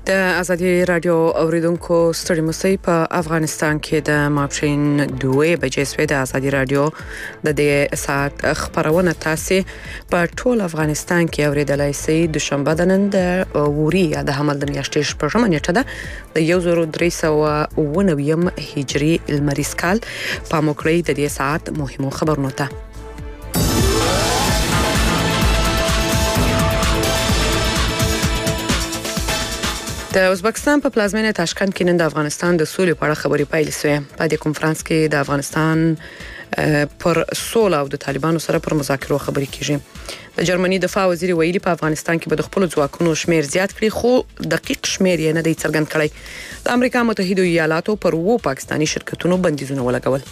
د ازادي رادیو اوریدونکو ستړي مسئ په افغانستان کې د ماپښین 2 بجې سوي د ازادي رادیو د دې ساعت خبرونه تاسو په ټول افغانستان کې اوریدلای شئ د شنبه د نن د ووري د حمل د میاشتې شپږمه نیټه ده د 1390 هجري المریز کال په موکړی د دې ساعت مهمو خبرونو ته د ازبکستان په پلازمینه تاشکند کې نن د افغانستان د سولې په اړه خبري پیل شوې. په دې کنفرانس کې د افغانستان پر سوله او د طالبانو سره پر مذاکرو خبري کیږي. د جرمني دفاع وزیر ویلي په افغانستان کې به د خپل ځواکونو شمیر زیات کړي خو دقیق شمیر یې نه دی څرګند کړی. د امریکا متحده ایالاتو پر پاکستاني شرکتونو بندیزونه ولګول.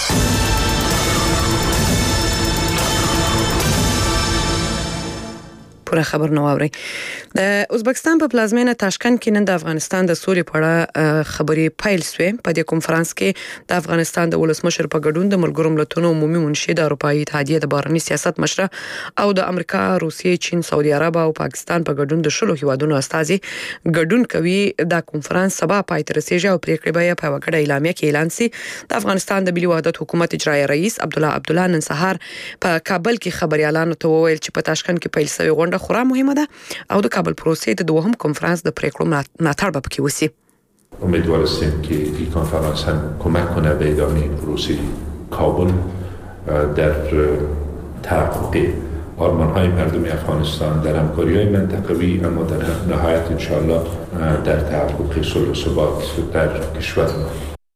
پوره خبر نو اوري. د ازبکستان په پلازمینه تاشکند کې نن د افغانستان د سولې په اړه خبري پیل شوې. په دې کنفرانس کې د افغانستان د ولسمشر په ګډون د ملګرو ملتونو عمومي منشي د اروپאי اتحادیه د بهرنی سیاست مشره او د امریکا، روسیې، چین، سعودي عرب او پاکستان په ګډون د شلو هیوادونو استازي ګډون کوي. دا کنفرانس سبا پای ته رسیږي او پریکړه به په وکړه اعلامیه کې اعلان سي. د افغانستان د ملي وحدت حکومت اجرایی رئیس عبدالله نن سهار په کابل کې خبريالانو ته وویل چې په تاشکند کې پیل شوی غونډه خورا مهمه ده او د کابل پروسې د دوهم کنفرانس د پریکړو ملاتړ به پکې وسی. امیدوار هستیم که این کنفرانس هم کمک کنه به ادامه پروسه کابل در تحقق آرمان‌های مردم افغانستان در همکاری‌های منطقوی اما در نهایت انشاءالله در تحقق صلح و ثبات در کشور ما.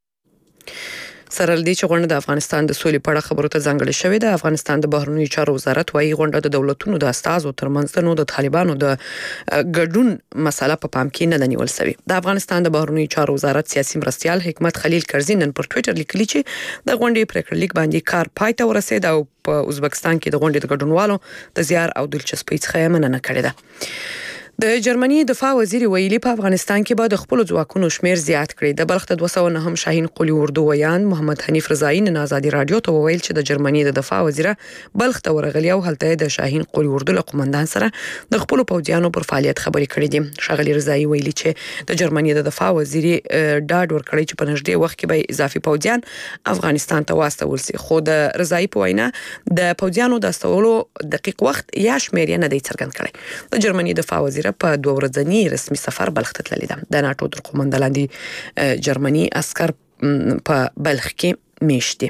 سره لدی چې غونډه د افغانستان د سولې په اړه خبرو ته ځانګړې شوې ده. افغانستان د بهرنیو چارو وزارت وايي غونډه د دولتونو د استازو ترمنځ د طالبانو د ګډون مسله په پام کې نه نیول شوی. د افغانستان د بهرنیو چارو وزارت سیاسي مرستيال حکمت خلیل کرزي نن پر ټوئیټر لیکلی چې د غونډې پریکړه لیک باندې کار پای ته ورسید او په ازبکستان کې د غونډې د ګډونوالو د زیار او دلچسپۍ څخه مننه کړې ده. د جرمني دفاع وزیر ویلي په افغانستان کې به د خپل ځواکونو شمیر زیات کړي. د بلخ د 209 شاهین قلی اردو ویان محمد حنیف رضایی نن ازادي رادیو ته ویل چې د جرمني د دفاع وزیر بلخ ته ورغلی او هلته د شاهین قلی اردو له قومندان سره د خپل پوځیانو پر فعالیت خبري کړې دي. شاغلی رضایی ویلي چې د جرمني د دفاع وزیر ډاډ ورکړی چې په نږدې وخت کې به اضافي پوځیان افغانستان ته واستول شي. خو د رضایی په وینا د پوځیانو د استولو دقیق وخت یا شمیر نه دی څرګند کړی. د جرمني دفاع وزیر په 2 ورځنی رسمي سفر بلخ ته تللی ده. د ناتو تر قومندان لاندې جرمني عسكر په بلخ کې میشتي.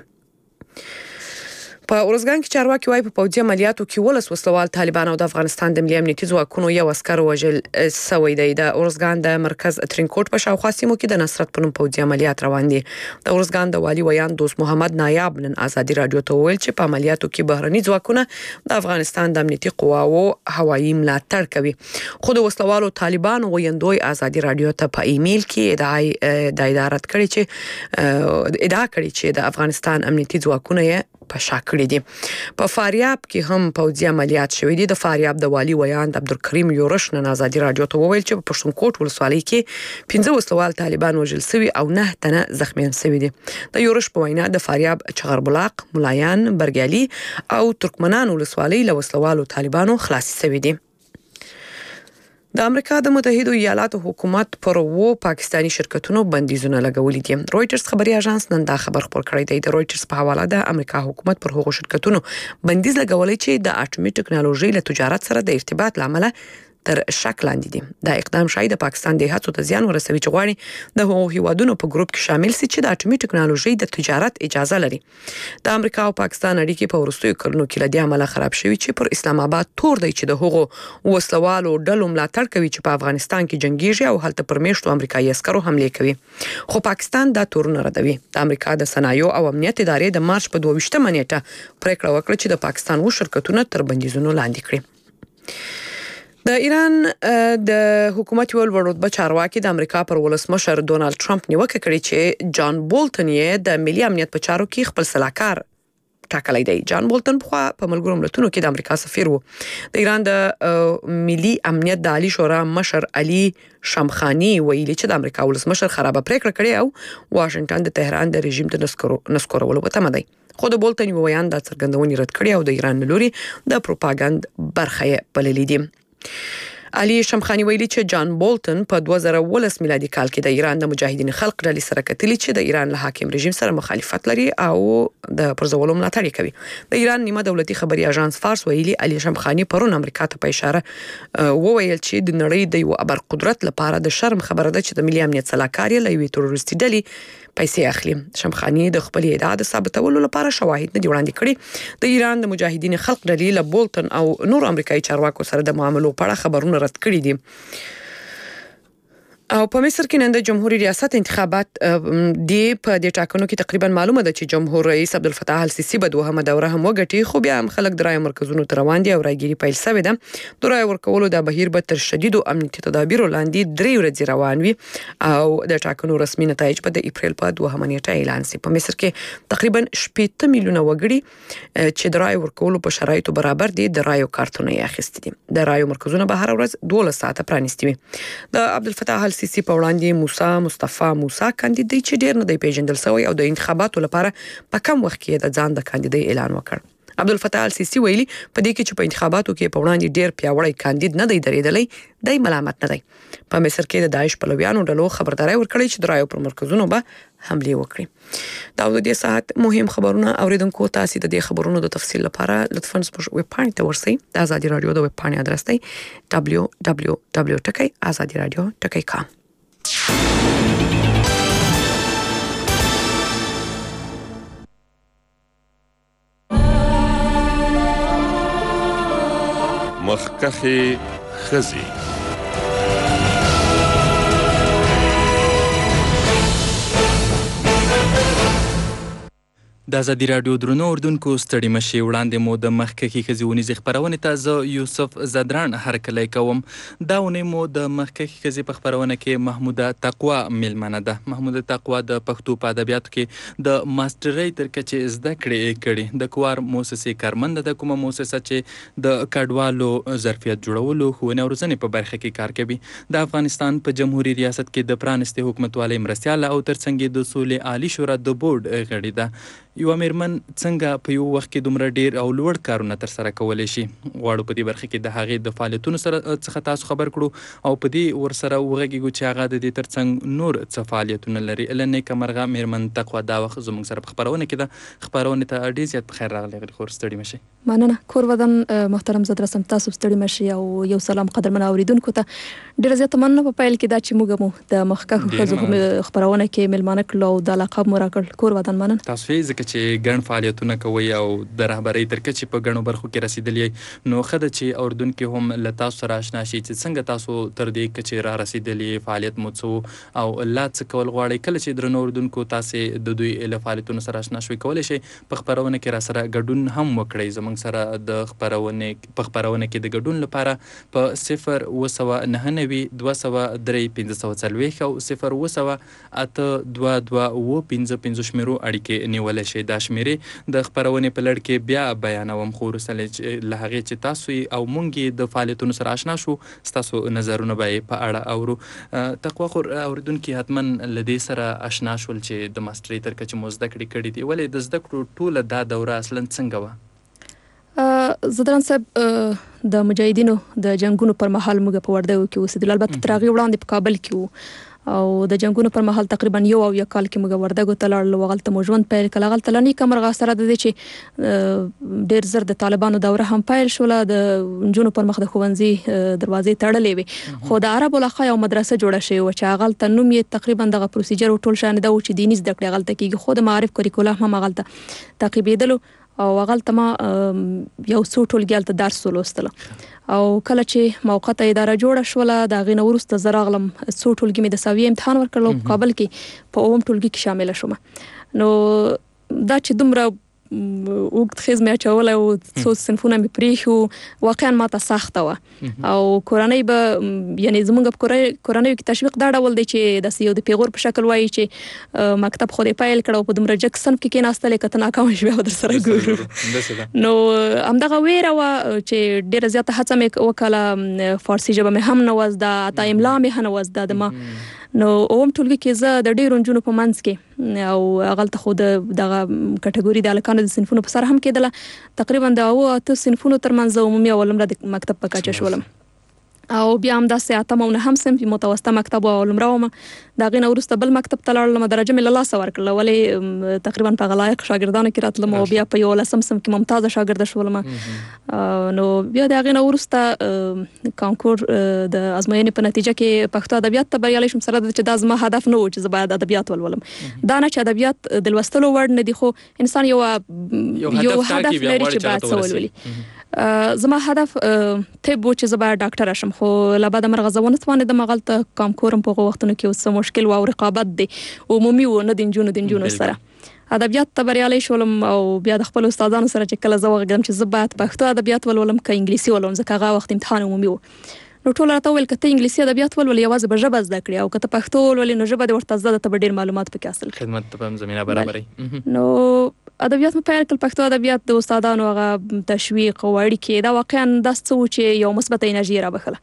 په اورزګان کې چارواکي وايي په پوځي عملیاتو کې ولس وسلوال طالبان او د افغانستان د ملي امنیتي ځواکونو یو عسكر وژل سوی دی. د اورزګان د مرکز ترینکوټ په شاوخوا سیمو کې د نصرت په نوم پوځي عملیات روان دي. د اورزګان د والي ویان دوست محمد نایاب نن ازادي رادیو ته ویل چې په عملیاتو کې بهرني ځواکونه د افغانستان د امنیتي قواو هوایي ملاتړ کوي. خو د وسلوالو طالبان ویندوی ازادي رادیو ته په ایمیل کې اداره کړی چې د افغانستان امنیتي ځواکونه یې په شاکړې دي. په فاریاب کې هم پوځي عملیات شوې دي. د فاریاب د والي ویان عبدالکریم یورش نن ازادي رادیو ته وویل چې په پښتونکوټ ولسوالۍ کې 15 وسلوال طالبان وژل شوي او 9 تنه زخمیان شوي دي. د یورش په وینا د فاریاب چغربلاق، ملایان، برګیالي او ترکمنان ولسوالۍ له وسلوالو طالبانو خلاص شوي دي. د امریکا د متحده ایالاتو حکومت پر پاکستاني شرکتونو بندیزونه لګولي دي. رويټرز خبري اژانس نن دا خبر خپور کړی دی. د رويټرز په حواله د امریکا حکومت پر هغو شرکتونو بندیز لګولي چې د اټومي ټکنالوژي له تجارت سره د ارتباط لامل تر شک لاندې دي. دا اقدام شاید د پاکستان د هڅو ته زیان ورسوي چې غواړي د هغو هیوادونو په ګروپ کې شامل شي چې د اټومي ټکنالوژي د تجارت اجازه لري. د امریکا او پاکستان اړیکې په وروستیو کلونو کې له دې امله خراب شوي چې پر اسلام آباد تور دی چې د هغو وسلوالو ډلو ملاتړ کوي چې په افغانستان کې جنگيږي او هلته پر میشتو امریکایي عسکرو حمله کوي. خو پاکستان دا تورونه ردوي. د امریکا د صنایع او امنیت ادارې د مارچ په 22 نیټه پریکړه وکړه چې د پاکستان و شرکتونه تر بندیزونو لاندې کړي. د ایران د حکومت یو لوړ چارواکي د امریکا پر ولسمشر ډونالد ټرمپ نیوکه کړې چې جان بولټن یې د ملي امنیت په چارو کې خپل سلاکار ټاکلی دی. جان بولټن په ملګرو ملتونو کې د امریکا سفیر و. د ایران د ملي امنیت د عالی شورا مشر علي شمخانی ویلي چې د امریکا ولسمشر خرابه پریکړه کړې او واشنگټن د تهران د رژیم ته نسکورولو په تمه دی. خو د بولټن یو ویان د څرګندونې رد کړی او د ایران لوري د پروپاګاندا برخه بللې دي. علي شمخاني ویلي چې جان بولټن په 2019 میلادي کال کې د ایران د مجاهدین خلق ډلې سره کتلي چې د ایران له حاکم رژیم سره مخالفت لري او د پرځولو ملاتړ کوي. د ایران نیمه دولتي خبري اژانس فارس ویلي علي شمخاني پرون امریکا ته په اشاره وویل چې د نړۍ د یو ابر قدرت لپاره د شرم خبره ده چې د ملي امنیت صلاحکار له یوې تروریستي ډلې پیسې اخلي. شمخاني د خپل ادعا د ثابتولو لپاره شواهد نه دي وړاندې کړي. د ایران د مجاهدین خلق ډلې له بولټن او نور امریکایي چارواکو سره د معاملو په اړه خبرونه رد کړي دي. او په مصر کې نن د جمهوریت ریاست انتخابات دی په دې ټاکنو کې تقریبا معلومه ده چې جمهور رئیس عبدالفتاح السیسی به دوهمه دوره هم وګټي، خو بیا هم خلک د رایو مرکزونو ته روان دي او رایګیري پیل شوې ده. د رایو ورکولو د بهیر به تر شدیدو امنیتي تدابیرو لاندې 3 ورځې روان وي او د ټاکنو رسمي نتایج به د اپریل په 2 نیټه اعلان شي. په مصر کې تقریبا 8 میلیونه وګړي چې د رایو ورکولو په شرایطو برابر دي د رایو کارتونه یې اخیستي دي. د رایو مرکزونه به هر ورځ 12 ساعته پرانیستي وي. د عبدالفتاح السیسی په وړاندې مصطفی موسی کاندیدای چې ډیر نه دی پیژندل شوی او د انتخاباتو لپاره په کم وخت کې د ځان د کاندیدای اعلان وکړ. عبدالفتاح السیسی ویلي په دې کې چې په انتخاباتو کې په وړاندې ډیر پیاوړی کاندید نه دی درېدلی، دای ملامت نه دی. په مصر کې د داعش پلویانو ډلو خبرداري ورکړې چې د رایو پر مرکزونو به حمله وکړي. دا د دې ساعت مهم خبرونه اوریدونکو تاسو د دې خبرونو د تفصیل لپاره لطفاً زموږ ویب پاڼې ته ورسئ. د ازادي رادیو د ویب پاڼې ادرس دی www.azadiradio.com. مخکخي خزي د ازادي رادیو درنو اردوونکو ستړي مشي وړاندې مو د مخکخي خزي ونیزې خبرونه ته زه یوسف زدران هرکلی کوم. دا ونې مو د مخکخي خزي په خبرونه کې محموده تقوا میلمنه ده. محموده تقوا د پښتو په ادبیاتو کې د ماسترۍ تر کچې زده کړې کړي. د کوار موسسې کارمند ده، کومه موسسه چې د کډوالو ظرفیت جوړولو ښوونې او روزنې په برخه کې کار کوي. د افغانستان په جمهوریت ریاست کې د پرانستې حکومتوالۍ مرستیاله او ترڅنګ د سولې عالی شورا د بورډ غړي ده. یو میرمن څنګه په یو وخت کې دومره ډیر او لوړ کارونه تر سره کولی شي؟ غواړو په دې برخه کې د هغې د فعالیتونو څخه تاسو خبر کړو او په دې ورسره وغږیږو چې هغه د دې ترڅنګ نور څه فعالیتونه لري. له نیکه مرغه میرمن تقوا دا وخت زموږ سره په خبرونه کې ده. خبرونه ته ډېر زیات په خیر راغلی. خور ستړي مشئ. مننه. کور ودان محترم زدر سم تاسو ستړي مشئ او یو سلام قدرمن اوریدونکو ته ډېر زیات مننه په پیل کې دا چې موږ مو د مخکخو خزو خبرونه کې ملمانه کړو او د لقب مو راکړ. کور ودان مننه. تاسو یې ځکه چې ګڼ فعالیتونه کوي او د رهبرۍ تر کچې په ګڼو برخو کې رسیدلی، نو ښه ده چې اردوونکي هم له تاسو سره اشنا شي چې څنګه تاسو تر دې کچې را رسیدلی، فعالیت مو څه او لا څه کول غواړئ. کله چې درنو اردوونکو تاسې د دوی له فعالیتونو سره اشنا شوي، کولی شئ په خپرونه کې را سره ګډون هم وکړئ. زموږ سره د خپرونه کې د ګډون لپاره په 0799203 540 او 020822255 شمیرو اړیکې نیولی شئ. دا شمیرې د خپرونې په لړ کې بیا بیانوم، خو وروسته له هغې چې تاسو او موږ د فعالیتونو سره اشنا شو، ستاسو نظرونه به یې په اړه اورو. تقوا خور اوریدونکي حتما له دې سره اشنا شول چې د ماسټرۍ تر کچې مو زده کړې کړي دي. ولې د زده کړو ټوله دا دوره اصلا څنګه وه؟ زدران صاحب د مجاهدینو د جنگونو پر مهال موږ په وردګو کې اوسېدل. البته تر هغې وړاندې په کابل کې وو او د جنگونو پر مهال تقریبا 1 کال کې موږ وردګو ته لاړل، هغلته مو ژوند پیل کړ. هغلته له نیکه مرغه سره د دې چې ډېر زر د طالبانو دوره هم پیل شوله، د نجونو پر مخ د ښوونځي دروازې تړلې وې، خو د عربو لخوا یو مدرسه جوړه شوې وه چې هغلته نوم یې تقریبا دغه پروسیجر ټول شان دا و چې دیني زده کړې هغلته کېږي، خو د معارف کریکولم هم هغلته تعقیبېدلو او هغلته ما یو څو ټولګي هلته درس ولوستله. او کله چې موقته اداره جوړه شوله، د هغې نه وروسته زه راغلم، څو ټولګي مې د سویې امتحان ورکړل او په کابل کې په 9 ټولګي کې شامله شوم. نو دا چې دومره اوږد خیز مې اچولی او څو صنفونه مې پرېښو، واقعا ماته سخته وه. او کورنۍ به یعنې زموږ په کورنیو کې تشویق دا ډول دی چې داسې یو د پیغور په شکل وایي چې مکتب خو دې پیل کړه او په دومره جګ صنف کې کېناستلې، که ته ناکامه شوې به در سره ګورو. نو همدغه ویره وه چې ډېره زیاته هڅه مې وکړله، فارسي ژبه مې هم نه وه زده، حتی املا مې هم نه وه زده د ما. نو 9 ټولګي کې زه د ډېرو نجونو په منځ کې او هغلته خو دغه کټګوري د هلکانو د صنفونو په سر هم کېدله، تقریبا د 8 صنفونو تر منځ عمومي او لومړی د مکتب په کچه شولم. او بیا هم داسې اتم او نهم صنف متوسطه مکتب او لمړاوم دا غینه ورسته بل مکتب ته لاړم درجه مې له لاسه ورکړه ولې تقریبا په غلایق شاګردانو کې راتلم او بیا په 11 صنف کې ممتازه شاګرد شولم نو بیا دا غینه ورسته کانکور د ازموینې په نتیجه کې پښتو ادبیات ته بریالي شم سره چې دا زما هدف نه و چې زه باید ادبیات ولولم دا نه چې ادبیات د لوستلو وړ نه دي خو انسان یو هدف لري چې باید ولولي زما هدف طب و چې زه باید ډاکټر شم خو لبعد مرغه زونه توانه د مغلطه کانکورم په وختونو کې اوس مشکل او رقابت دي عمومي و نه د جنونو سره ادبیات ته بریالي شولم او بیا د خپل استادانو سره چې کله زه وغږم چې زه باید پښتو ادبیات ولولم که انګلیسي ولولم ځکه هغه وخت امتحان عمومي و نو ټول راته ویل کته انګلیسي ادبیات ولول یوازې به ژبه زده کړې او کته پښتو ولول نو ژبه د ورته زده ته ډېر معلومات پکې حاصل خدمت ته په زمينه برابرې نو ادبیات مې پیل کړ پښتو ادبیات د استادانو هغه تشویق او اړیکې دا واقعا د څه چې یو مثبت انرژي را بخله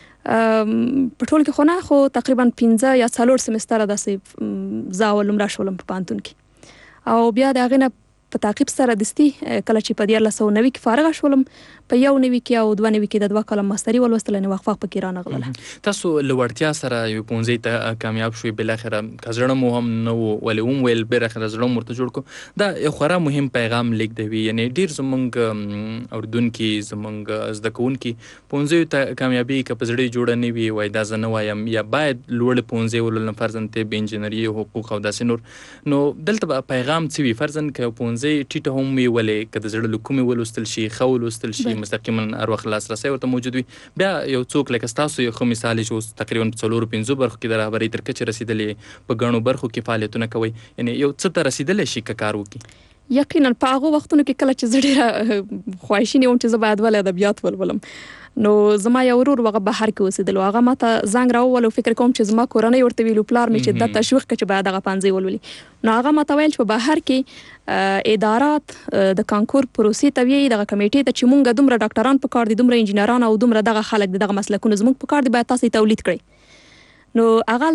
په ټول کې خو تقریبا 15 یا 4 سمستر داسې زاولم را شولم په پانتون کې او بیا دا غنه په تعقیب سره دستي کله چې په 1990 کې فارغ شولم په 1990 کې او 2090 کې د 2 کلم ماستری ولوستل نه وقفه پکې را نغله تاسو لوړتیا سره یو پونځي ته کامیاب شوي بل اخره کزړه مو هم نو ولوم ویل بیر اخره زړه مرته جوړ کو دا یو خورا مهم پیغام لیک دی یعنی ډیر زمونږ اردن کې زمونږ زدکون کې پونځي ته کامیابی ک پزړی جوړ نه وي وای دا زنه وایم یا باید لوړ پونځي ولل فرزن ته به انجینری حقوق او داسې نور نو دلته پیغام څه وی فرزن ک پونځي ټیټه هم وی ولې ک د زړه لکومي ولوستل شي خو ولوستل شي مستقیما اروخ لاسرسي ورته موجود وي بیا یو څوک لکه تاسو یو خو مثال چې تقریبا 4-5 برخو کې د رهبرۍ تر کچې رسیدلې په غنو برخو کې فعالیتونه کوي یعنی یو څه ته رسیدلې شي کار وکي یقینا په هغه وختونو کې کله چې زړه خوښی نه و چې زه باید ول ادبیات ولولم نو زما یو ورور وغه بهر کې اوسېدل هغه ماته زنګ راوول فکر کوم چې زما کورنۍ ورته ویلو پلار می چې د تشویق کې باید هغه پانځي ولولي نو هغه ماته ویل چې بهر کې ادارات د کانکور پروسې ته وی دغه کمیټې ته چې مونږ دومره ډاکټران په کار دي دومره انجینران او دومره دغه خلک دغه مسلکونه زموږ په کار دي باید تاسو تولید کړئ نو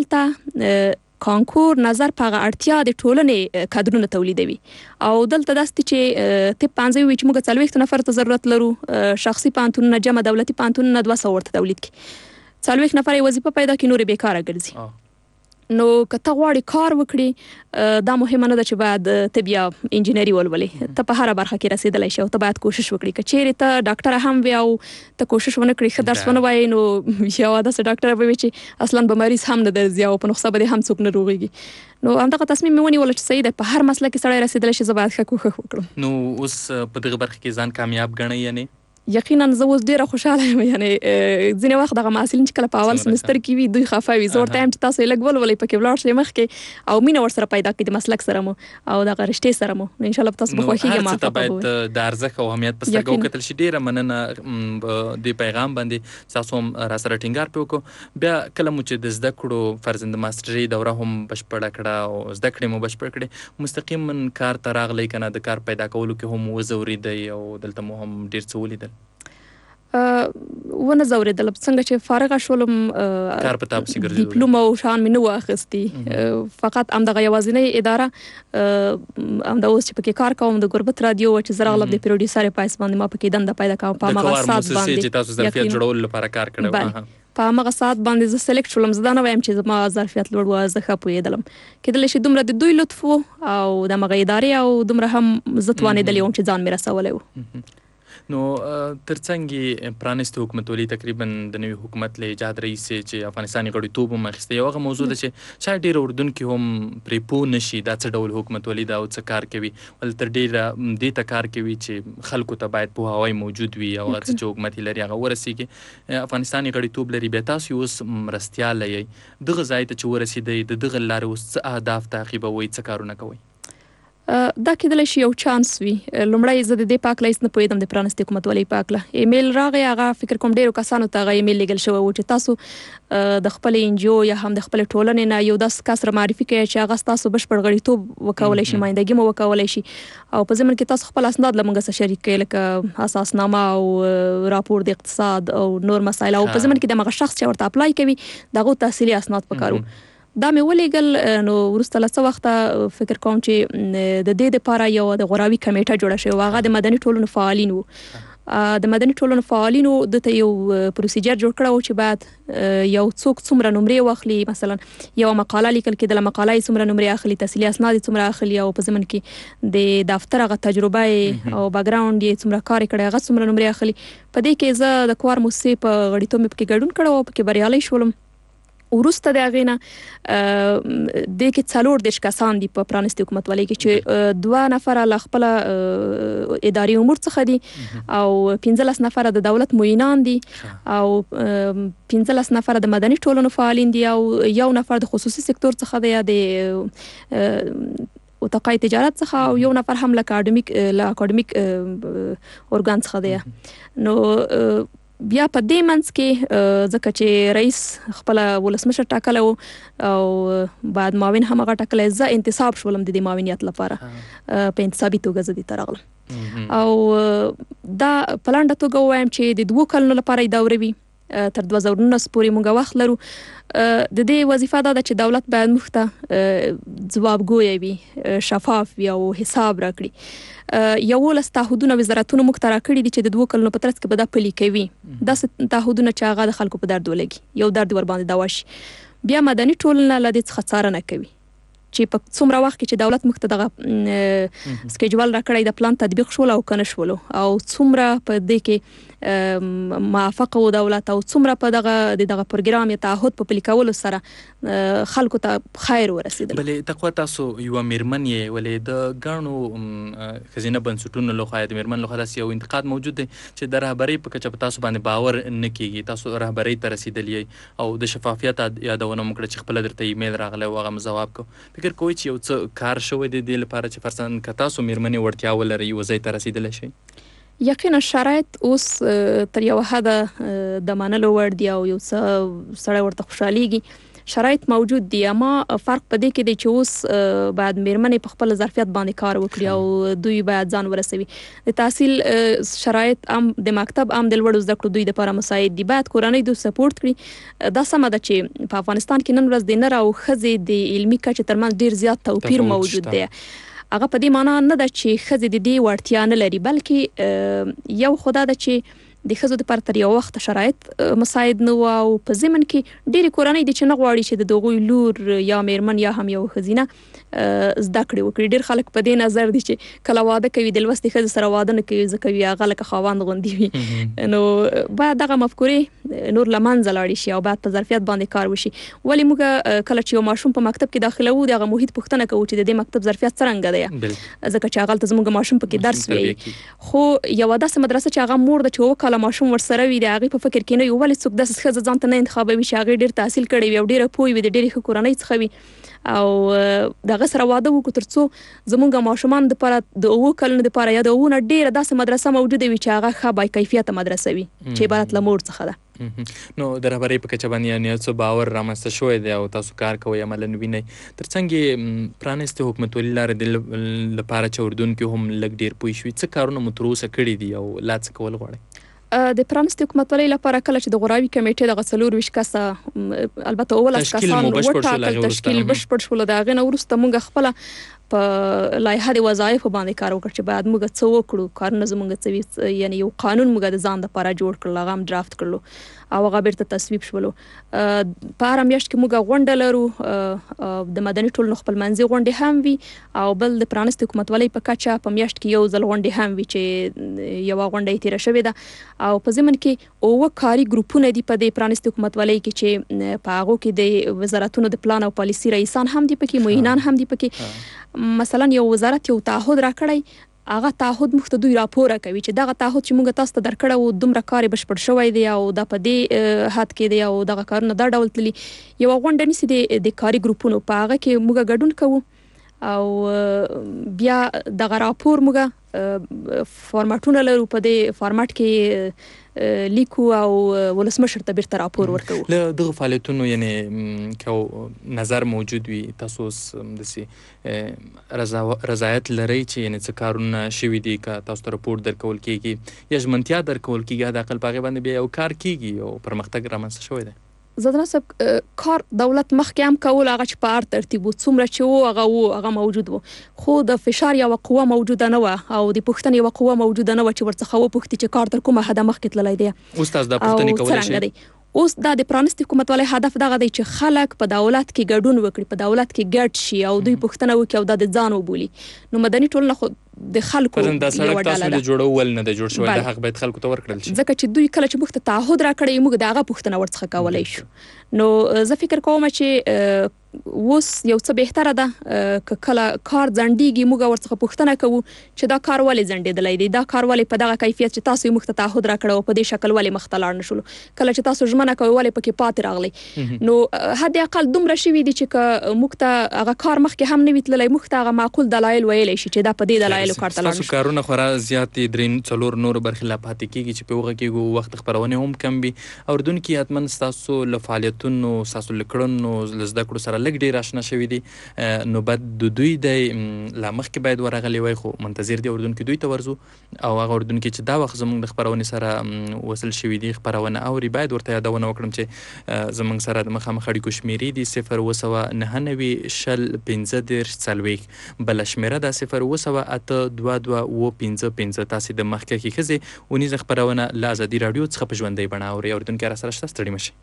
هغه کانکور نظر په اړتیا د ټولنې کادرونه تولیدوي او دلته داسې چې ته 15 وی چې موږ 40 نفر ته ضرورت لرو شخصي پانتونونه جمع دولتي پانتونونه 200 ورته تولید کړي 40 نفر وظیفه پیدا کړي نور بیکاره ګرځي نو کته غواړي کار وکړي دا مهمه نه ده چې بعد ته بیا انجینری ولولې ته په هر برخه کې رسیدلای شې او ته باید کوشش وکړي کچېره ته ډاکټر هم وي او ته کوشش ونه کړې ښه درس ونه وایې نو یو داسې ډاکټر به وي چې اصلا به مریض هم نه درځي او په نسخه به هم څوک نه روغېږي نو همدغه تصمیم مې ونیول چې صحیح ده په هر مسله کې سړی رسیدلی شي زه باید ښه کوښښ وکړم نو اوس په دغه برخه کې ځان کامیاب ګڼئ یعنی یقینا زه اوس ډیره خوشاله یم یعنی ځینې وخت دغه محصلین چې کله په اول سمستر کې وي دوی خفه وي زه ورته یم چې تاسو یې لږ ولولئ پکې ولاړ شئ مخکې او مینه ورسره پیدا کړئ د مسلک سره مو او دغه رشتې سره مو نو انشاءالله تاسو به خوښیږئ ما ته باید د ارزښت او اهمیت په سترګو وکتل شي ډیره مننه د پیغام باندې تاسو هم را سره ټینګار پې وکړو بیا کله مو چې د زده کړو فرضاً د ماسټري دوره هم بشپړه کړه او زده کړې مو بشپړ کړې مستقیما کار ته راغلی که نه د کار پیدا کولو کې هم وځورېدئ او دلته مو هم ډېر څه ولیدل ونه زوریدل څنګه چې فارغ شولم کار په تاسو ګرځېدل ډیپلوما او شان مې نو اخستي فقط امدغه یوازینۍ اداره امدا اوس چې پکې کار کوم د غربت رادیو چې زراغ لب د پروډوسر پایس باندې ما پکې دنده پیدا کوم په مغه سات باندې چې تاسو ظرفیت جوړول لپاره کار کړو په مغه سات باندې زه سلیکټ شولم زه نه وایم چې زما ظرفیت لوړ و زه ښه پوهېدلم کېدلی شي دومره د دوی لطف او د مغه ادارې او دومره هم زه توانېدلی وم چې ځان مې رسولی و نو ترڅنګ پرانیست حکومتولي تقریبا د نوي حکومت له ایجاد رئیس چې افغانستاني غړیتوب هم اخیستی یو هغه موضوع ده چې شاید ډېر اردن کې هم پرې پوه نشي دا څه ډول حکومتولي ده او څه کار کوي ول تر ډېره دې ته کار کوي چې خلکو ته باید پوهاوی موجود وي او هغه چې حکومت لري هغه ورسیږي افغانستاني غړیتوب لري بیا تاسو اوس مرستیال یې دغه ځای ته چې ورسېدئ د دغه لارې اوس څه اهداف تعقیبوئ څه کارونه کوئ دا کېدلی شي یو چانس وي لومړی زه د دې پاکله هېڅ نه پوهېدم د پرانیستې حکومتولۍ پاکله ایمیل راغی هغه فکر کوم ډېرو کسانو ته هغه ایمیل لیږل شوی و چې تاسو د خپلې ان جي او یا هم د خپلې ټولنې نه یو داسې کس را معرفي کړئ چې هغه ستاسو بشپړ غړیتوب وکولی شي نمایندګي مو وکولی شي او په ضمن کې تاسو خپل اسناد له موږ سره شریک کړئ لکه اساسنامه او راپور د اقتصاد او نور مسایل او په ضمن کې د هغه شخص چې ورته اپلای کوي د هغو تحصیلي اسناد پکار وو دا مې ولېږل نو وروسته له څه وخته فکر کوم چې د دې دپاره یو د غوراوي کمیټه جوړه شوې وه هغه د مدني ټولنو فعالین وو د مدني ټولنو فعالینو دته یو پروسیجر جوړ کړو چې بعد یو څوک څومره نمرې واخلي، مثلا یو مقاله لیکل کېدله، مقاله یې څومره نمرې اخلي، تحصیلي اسناد یې څومره اخلي، او په ضمن کې د دفتر هغه تجربه او بیکګراوند یې څومره کار کړی هغه څومره نمرې اخلي. په دې کې زه د کوار موسسې په غړیتوب مې پکې ګډون کړی او پکې بریالی شولم. وروسته د هغې نه دې کې 40 کسان دي په پرانیستي حکومتولۍ کې چې 2 نفره له خپله اداري امور څخه دي او 15 نفره د دولت معینان دي او 15 نفره د مدني ټولنو فعالین دي او 1 نفر د خصوصي سکتور څخه دی یا د اتقای تجارت څخه او 1 نفر هم له اکاډمیک ارګان څخه دی. نو بیا په دې منځ کې ځکه چې رئیس خپل ولسمشر ټاکلی او بعد معاون هم هغه ټاکلی، زه انتصاب شولم د دې معاونیت لپاره په انتصابي توګه زه دې ته راغلم. او دا په لنډه توګه ووایم چې د 2 کلونو لپاره یې دوره وي، تر 2019 پورې موږ وخت لرو. د دې وظیفه دا ده چې دولت باید موږ ته ځوابګوی وي، شفاف وي او حساب راکړي. 11 تعهدونه وزارتونو موږ ته راکړي دي چې د 2 کلونو په ترڅ کې به دا پلي کوي. داسې تعهدونه چې هغه د خلکو په درد ولګي، یو درد ورباندې دوا شي. بیا مدني ټولنه له دې څخه څارنه کوي چې په څومره وخت کې چې دولت موږ ته دغه سکیجول راکړی د پلان تطبیق شول او کنه شول، او څومره په دې کې موافق و دولت او څومره په دغه پروګرام یا تعهد په پلي کولو سره خلکو ته خیر ورسېدل. بلې تقوا تاسو یوه میرمن یې، ولې د ګڼو ښځینه بنسټونو لخوا د میرمن لخوا داسې یو انتقاد موجود دی چې د رهبرۍ په کچه په تاسو باندې باور نه کېږي، تاسو رهبرۍ ته رسېدلي یئ او د شفافیت یادونه مو کړه چې خپله درته ایمیل راغلی او هغه مو ځواب کړو. فکر کوئ چې یو څه کار شوی دی دې لپاره چې فرضاً که تاسو میرمنې وړتیا ولرئ یوه ځای ته رسېدلی شئ؟ یقینا شرایط اوس تر یوه حده د منلو وړ دي او یو څه سړی ورته خوشحالیږي. شرایط موجود دي، اما فرق په دې کې دی چې اوس باید میرمنې په خپل ظرفیت باندې کار وکړي او دوی باید ځان ورسوي. د تحصیل شرایط هم د مکتب هم د لوړو زده کړو دوی دپاره مساعد دي، باید کورنۍ دوی سپورټ کړي. دا سمه ده چې په افغانستان کې نن ورځ د نر او ښځې د علمي کچې ترمنځ ډېر زیات توپیر موجود دی. هغه په دې معنا نه ده چې ښځې د دې وړتیا نه لري، بلکې یو خو دا ده چې د ښځو دپاره تر یو وخته شرایط مساعد نه وو او په ضمن کې ډېرې کورنۍ دي چې نه غواړي چې د هغوی لور یا میرمن یا هم یو ښځینه زده کړې وکړي. ډېر خلک په دې نظر دي چې کله واده کوي د لوستې ښځې سره واده نه کوي ځکه وي هغه لکه خاوند غوندې وي. نو باید دغه مفکورې نور له منځه لاړې شي او باید په ظرفیت باندې کار وشي. ولې موږ کله چې یو ماشوم په مکتب کې داخلوو د هغه محیط پوښتنه کوو چې د دې مکتب ظرفیت څرنګه دی، ځکه چې هغلته زموږ ماشوم پکې درس وایي. خو یوه داسې مدرسه چې هغه مور ده چې 2 کاله ماشوم ورسره وي، د هغې په فکر کې نه وي ولې څوک داسې ښځه ځان ته نه انتخابوي چې هغې ډېر تحصیل کړی وي او ډېره پوه وي، د ډېرې ښه کورنۍ څخه وي او د هغه سره واده وکړو تر څو زموږ ماشومان دپاره د 2 کلونو دپاره یا د 2 نه ډېره داسې مدرسه موجوده وي چې هغه ښه باکیفیته مدرسه وي چې عبارت له مور څخه ده. نو د رهبرۍ په کچه باندې یعنې څه باور رامنځته شوی دی او تاسو کار کوئ عملاً وینئ. تر څنګ یې پرانیستې حکومتولي لارې د لپاره چې اردوونکي هم لږ ډېر پوه شوي، څه کارونه مو تر اوسه کړي دي او لا څه کول غواړئ؟ د پرانیستې حکومتولۍ لپاره کله چې د غوراوي کمیټې دغه 24 کسه البته 19 کسان وټاکل، تشکیل بشپړ شول. د هغې نه وروسته موږ خپله په لایحه د وظایفو باندې کار وکړ چې باید موږ څه وکړو، کارونه زموږ څه وي، یعنې یو قانون موږ د ځان دپاره جوړ کړل، هغه هم ډرافت کړلو او هغه بیرته تصویب شولو. په هره میاشت کې موږ غونډه لرو، د مدني ټولنو خپلمنځي غونډې هم وي او بل د پرانیستې حکومتولۍ په کچه په میاشت کې 1 ځل غونډې هم وي چې یوه غونډه یې تېره شوې ده او په ضمن کې 9 کاري ګروپونه دي په دې پرانیستې حکومتولۍ کې چې په هغو کې د وزارتونو د پلان او پالیسي رئیسان هم دي پکې، معینان هم دي پکې. مثلا یو وزارت یو تعهد راکړی، هغه تعهد موږ ته دوی راپوره کوي چې دغه تعهد چې موږ تاسو ته درکړی و دومره کار یې بشپړ شوی دی او دا په دې حد کې دی او دغه کارونه دا ډول تللي. یوه غونډه نیسي د کاري ګروپونو، په هغه کې موږ ګډون کوو او بیا دغه راپور موږ فارمټونه لرو، په دې فارمټ کې لیکو او ولسمشر ته بیرته راپور ورکوو. له دغه فعالیتونو یعنې که نظر موجود وي، تاسو اوس داسې رضایت لرئ چې یعنې څه کارونه شوي دي که تاسو ته راپور درکول کېږي یا ژمنتیا درکول کېږي، حداقل په هغې باندې بیا یو کار کېږي او پرمختګ رامنځته شوی دی؟ زدران صاحب کار دولت مخکې هم کول هغه چې په هر ترتیب څومره چې هغه موجود وو خو د فشار یو قوه موجوده نه و او د پښتنې یو قوه موجوده نه و چې ورڅخه و پښتي چې کار تر کومه حد مخکې تللی دی. اوس تاسو د پښتنې کولای شئ اوس د پرانستي حکومت ولې هدف دغه دی چې خلک په دولت کې ګډون وکړي په دولت کې ګډ شي او دوی پښتنه وکړي او د ځان وبولي. نو مدني ټولنه خو د خلکو د سړک تاسو د جوړول نه د جوړ شوی د حق باید خلکو ته ورکړل شي ځکه چې دوی کله چې موږ ته تعهد راکړي موږ دغه پښتنه ورڅخه کولای شو. نو زه فکر کوم چې اوس یو څه بهتره ده کله کار ځنډيږي موږ ورڅخه پښتنه کوو چې دا کار ولې ځنډېدلی دی دا کار ولې په دغه کیفیت چې تاسو موږ ته تعهد راکړو په دې شکل ولې مخ ته لاړ نشول کله چې تاسو ژمنه کوي ولې پکې پاتې راغلی. نو حد اقل دومره شوي دي چې موږ ته هغه کار مخکې هم نه ویتللی موږ ته هغه معقول دلایل ویلی شي چې دا په دې دلایل کار ته لاړ تاسو کارونه خورا زیات درین څلور نور برخې لا پاتې کیږي چې په وګه کېږي وخت خبرونه هم کم وي اوردونکو حتمن تاسو له فعالیتونو تاسو لکړنو لزده کړو سره لګ ډیر آشنا شوي دي نو بعد د دوی د لا مخکې باید ورغلی وای خو منتظر دي اوردونکو دوی ته ورزو او هغه اوردونکو چې دا وخت زموږ د خبرونه سره وصل شوي دي خبرونه اوري باید ورته یادونه وکړم چې زموږ سره د مخامخ اړیکو شمیرې دي 0 شل 15 40 بل شمیره د 0 تاسو د مخکې کې خزه ونیز خبرونه لا ازادي رادیو څخه په ژوندۍ بڼه اوري اوردونکو را سره ستړي مشي.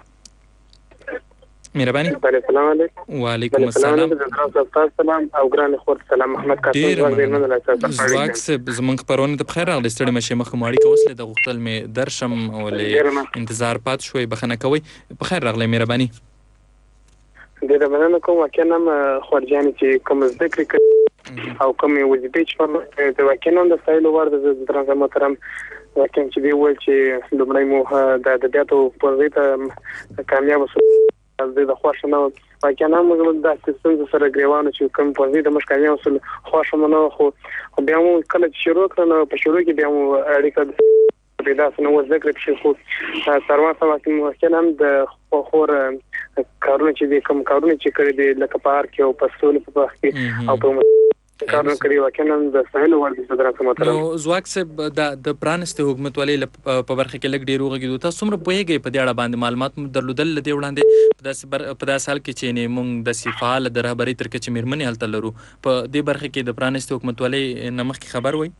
مهرباني. السلام علیکم. وعلیکم السلام. سلام او ګران خور سلام محمد قاسم زوګ زواک زمونږ خبرونه ته بخیر راغلی ستړي مشه مخ ماړی کوسله د غختل می درشم ولې انتظار پات شوي بخنه کوي بخیر راغلی مهرباني. د مننه کوم کنم خورجان چې کوم ذکر او کوم وظیفه چې د وکینم د سایل ورده د درنګ محترم وکیم چې دی ول چې لمړی مو د ادبیاتو په ځای کامیاب د خوښنه وکینم موږ د سیستم سره ګریوانو چې کوم په ځای د مشکلاتو سره خوښمنه خو بیا مو کله چې شروع کړو په شروع کې بیا مو اړیکه پیدا سنو ذکر شي خو سروان سم چې هم د خور کارونه چې کوم کارونه چې کړی دی لکه پارک او پسول په وخت کې او په کارونه کړی وکنه د سهل ورته صدر محترم. نو زواک صاحب د پرانسته حکومت ولې په برخه کې لګ ډیر وګړي تاسو څومره پوهیږئ په دې اړه باندې معلومات مو درلودل لدی وړاندې په داس حال کې چې موږ د صفال د رهبری تر کې چې میرمنې حالت لرو په دې برخه کې د پرانسته حکومت ولې نمخ کې خبر وای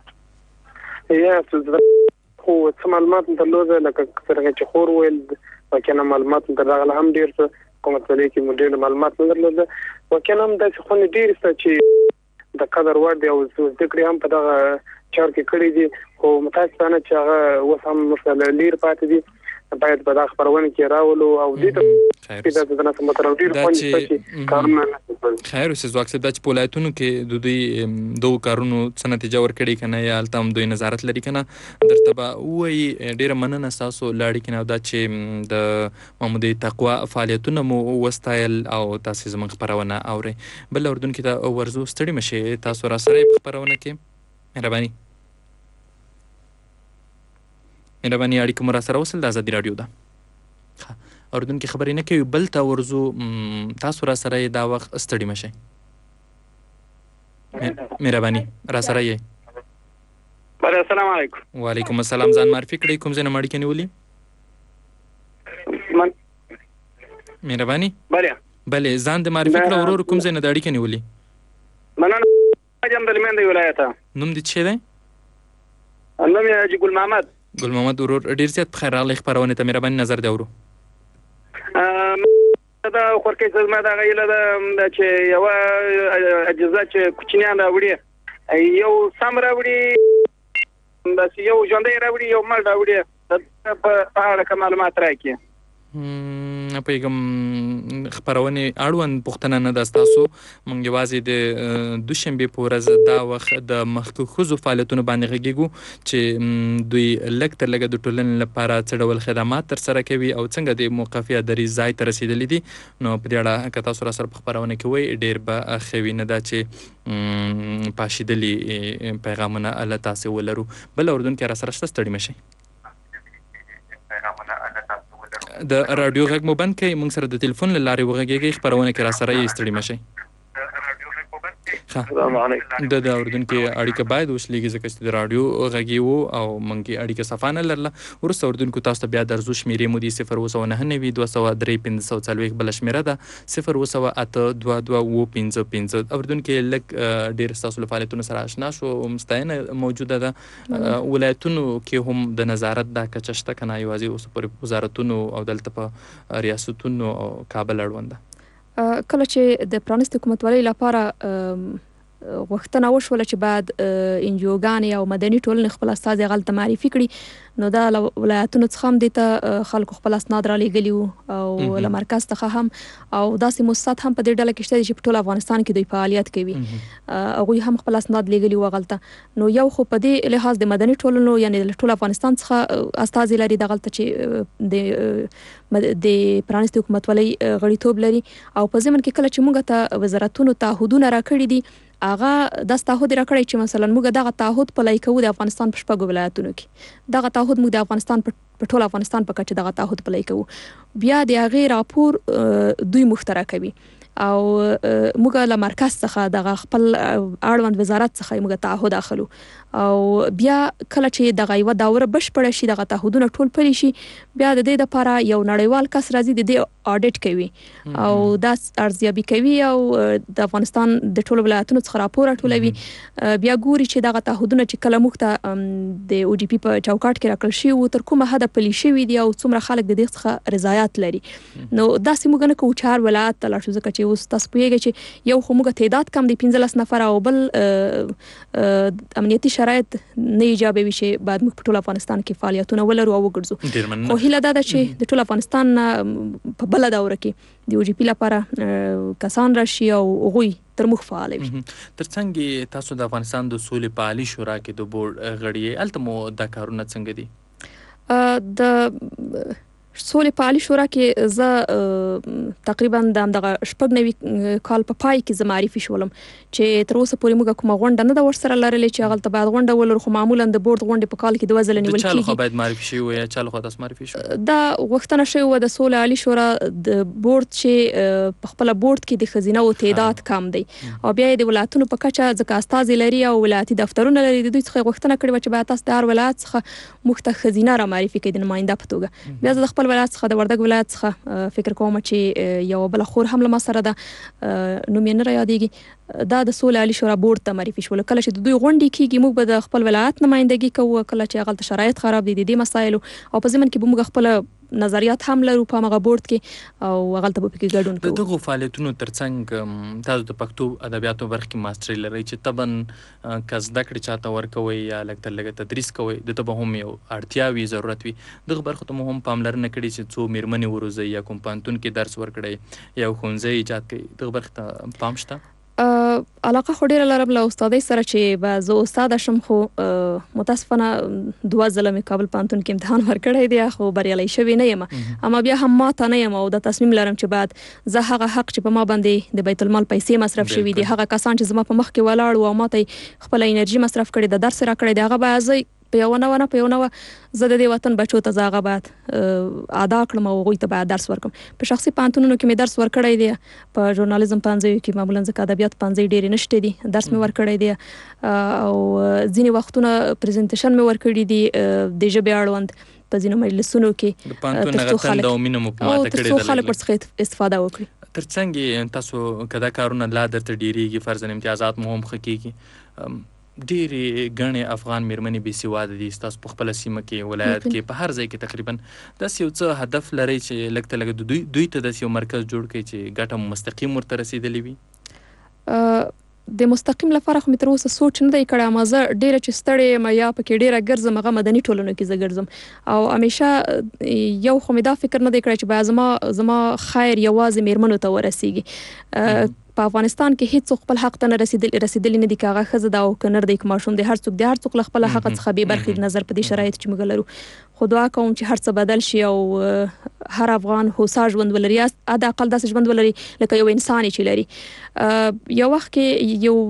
خو څه معلومات درلوده لکه څنګه چې خور ویل وکنه معلومات درغله هم ډیر څه کومه څه کې مو معلومات درلوده وکنه هم د خو ډیر څه چې د قدر ور دی او ذکر هم په دغه چار کې کړی دي خو متاسفانه چې هغه وسم مسله لیر پاتې دي باید په دغه خبرونه کې راولو او دې ته د ناس مترو ډیر خوندې کارونه خیر اوس زواک صاحب د پولایتونو کې د دوی دوه کارونو څه نتیجه ورکړي کنه یا التم دوی نظارت لري کنه درته به وای ډیر مننه تاسو لاړی کنه دا چې د محمود تقوا فعالیتونه مو وستایل او تاسو زموږ خبرونه اوري بل اردن کې دا ورزو ستړي مشه تاسو را سره خبرونه کې مهرباني اړیکه مو را سره وصل د ازادي رادیو ده اردن کې خبرې نه کوي بل تا ورزو تاسو را سره دا وخت ستړي مشه مهرباني را سره یې بله السلام علیکم. وعلیکم السلام ځان معرفي کړئ کوم ځای نه اړیکه نیولې مهرباني بله ځان د معرفي کړه ورور کوم ځای نه د اړیکه نیولې مننه جام د لمن د ولایت نوم دې څه دی نوم یې ګل محمد ګل محمد ورور ډیر زیات بخیر راغلی خبرونه ته مهرباني نظر دی ورو دا خورکې زما دا غیله ده چې یو اجازه چې کوچنیان راوړي یو سم راوړي بس یو ژوندۍ راوړي یو مړ راوړي په اړه معلومات راکړي په پیغام خبرونه اړوند پښتنه نه داستاسو مونږ یوازې د دوشنبه په ورځ دا وخت د مخکوخو فعالیتونو باندې غږیږو چې دوی لکټر لګه د ټولنې لپاره څه ډول خدمات تر سره کوي او څنګه د موقفي درې ځای ته رسیدلې دي نو په دې اړه که تاسو را سره خبرونه کوي ډیر به خوي نه دا چې پاشیدلی پیغامونه الله تاسو ولرو بل اردن کې را سره ستړي مشي د رادیو غږ مو بند کړئ موږ سره د ټلیفون له لارې وغږیږئ خبرونه کې را سره یې ستړي مشئ السلام علیکم. د اردوونکو اړیکه باید وشلېږي ځکه چې د رادیو غږی وو او مونږ اړیکه صفانه لرله. ورسته اردوونکو تاسو ته بیا درځو شمیرې مو دي 029 203 بل شمیره ده 0282255. اردوونکو لک ډیر تاسو له فعالیتونو سره آشنا شو. مستعینه موجوده ده ولایتونو کې هم د نظارت د کچشته کنه یوازې اوس پر وزارتونو او دلته په ریاستونو او کابل اړوند. کله چې د پرانیست حکومتولۍ لپاره غوښتنه وشوله چې بعد انجیوګانې او مدني ټولنې خپل استازي غلطه معرفي کړي، نو دا ولایتونو څخه هم دته خلکو خپل اسناد را لېږلي وو او له مرکز څخه هم او داسې موسسات هم په دې ډله کې شته چې په ټول افغانستان کې دوی فعالیت کوي. هغوی هم خپل اسناد لېږلي وو غلطه. نو یو خو په دې لحاظ د مدني ټولنو یعنی د ټول افغانستان څخه استازي لري د غلطه چې د پرانیست حکومتولۍ غړیتوب لري او په ضمن کې کله چې موږ ته وزارتونو تعهدونه راکړي دي هغه د تعهد راکړی چې مثلا موږ دغه تعهد پلی کوو د افغانستان په شپږو ولایتونو کې. دغه تعهد موږ د افغانستان په ټول افغانستان په کچه دغه تعهد پلی کوو. بیا د هغې راپور دوی مخترع کوي او موږ له مرکز څخه دغه خپل اړوند وزارت څخه موږ تعهد اخلو او بیا کله چې دغه یو دوره بشپړه شي دغه تعهدونه ټول پلي شي بیا د دې لپاره یو نړیوال کس راځي د دې اډیټ کوي او دا ارزیابي کوي او د افغانستان د ټول ولایتونو څخه راپور راټولوي. بیا ګوري چې دغه تعهدونه چې کله موږ ته د او جی پی په چوکاټ کې راکړل شي او تر کومه حد پلي شوي دي او څومره خلک د دې څخه رضایت لري. نو داسې موږ نه کوو چې هر ولایت ته لاړ شو ځکه چې اوس تاسو پوهیږئ چې یو خو موږ تعداد کم دی 15 نفر او بل امنیتي شرایط نه ایجابوي چې بعد موږ په ټول افغانستان کې فعالیتونه ولرو او وګرځو. خو هیله دا ده چې د ټول افغانستان په بل دوره کې د او جی پی لپاره کسان راشي او هغوی تر مخ فعال وي. ترڅنګ تاسو د افغانستان د سولې په عالی شورا کې د بورډ غړي الته مو د کارونه څنګه دي؟ د سولې په عالی شورا کې زه تقریبا دغه شپږ نوي کال په پای کې زه معرفي شولم چې تر اوسه پورې موږ کومه غونډه نه ده ورسره لرلې چې هغلته باید غونډه ولرو. خو معمولا د بورډ غونډې په کال کې 2 ځله نیول کېږي. د چا لخوا باید معرفي شي یا چا لخوا تاسو معرفي شو؟ دا غوښتنه شوې وه د سولې عالی شورا د بورډ چې په خپله بورډ کې د ښځینه‌و تعداد کم دی او بیا یې د ولایتونو په کچه ځکه استازي لري او ولایتي دفترونه لري د دوی څخه غوښتنه کړې وه چې باید تاسو د هر ولایت څخه موږ ته ښځینه را معرفي کړئ د نماینده په توګه. بیا زه د خپل ولایت څخه د وردګ ولایت څخه فکر کوم چې یو بل خور هم له ما سره ده نوم یې نه را یادېږي دا د سولې عالی شورا بورډ ته معرفي شول. کله چې د دوی غونډې کېږي موږ به د خپل ولایت نمایندګي کوو کله چې هغلته شرایط خراب دي د دې مسایلو او په ضمن کې به موږ خپله نظریات هم لرو په هغه بورډ کې او هغلته به پکې ګډون کوو. د دغو فعالیتونو ترڅنګ تاسو د پښتو ادبیاتو برخه کې ماستري لرئ چې طبعا که زده کړې چاته ورکوئ یا لږ تر لږه تدریس کوئ دته به هم یو اړتیا وي ضرورت وي. دغه برخو ته مو هم پاملرنه کړې چې څو میرمنې وروزئ یا کوم پوهنتون کې درس ورکړئ یا ښوونځی ایجاد کړئ دغه برخې ته پام شته؟ علاقه خو ډیره لرم له استادۍ سره چې به زه استاده شم خو متاسفانه 2 ځله مې کابل پوهنتون کې امتحان ورکړی دی خو بریالی شوې نه یم اما بیا هم ماته نه یم او د تصمیم لرم چې بعد زه هغه حق چې په ما باندې د بیت المال پیسې مصرف شوي دي هغه کسان چې زما په مخ کې ولاړ او ماته خپل انرژي مصرف کړي د درس راکړی دی هغه به زه په یو نه زه د دې وطن بچو ته زاغه بعد ادا کړم او غوي ته بعد درس ورکم. په شخصي پانتونونو کې مې درس ورکړی دی په ژورنالیزم پانځي کې معمولا ځکه ادبیات پانځي ډېر نشته دي درس مې ورکړی دی او ځینې وختونه پریزنټیشن مې ورکړی دی د ژبې اړوند په ځینو مجلسونو کې د پانتون غتن د امینه مکماته کړی دی خلک ورڅخه استفاده وکړي. ترڅنګ تاسو کدا کارونه لا درته ډیریږي فرضاً امتیازات مو هم خکېږي ډېرې ګڼې افغان میرمنې بې سواده دي ستاسو په خپله سیمه کې ولایت کې په هر ځای کې تقریبا داسې یو څه هدف لرئ چې لږ ته لږ دوی ته داسې یو مرکز جوړ کړئ چې ګټه مستقیم ورته رسېدلې وي؟ د مستقیم لپاره خو مې تر اوسه سوچ نه دی کړی اما زه ډېره چې ستړې یم یا پکې ډېره ګرځم هغه مدني ټولنو کې زه ګرځم او همیشه یو خو مې دا فکر نه دی کړی چې باید زما خیر یوازې میرمنو ته ورسیږي. په افغانستان کې هیڅ خپل حق ته نه رسیدلی نه دي که هغه ښځه ده او که نر دی که ماشوم دی هر څوک له خپله حق څخه بې برخې نظر په دې شرایط چې موږ لرو خو دعا کوم چې هر څه بدل شي او هر افغان هوسا ژوند ولري یا حداقل داسې ژوند ولري لکه یو انسان چې لري. یو وخت کې یو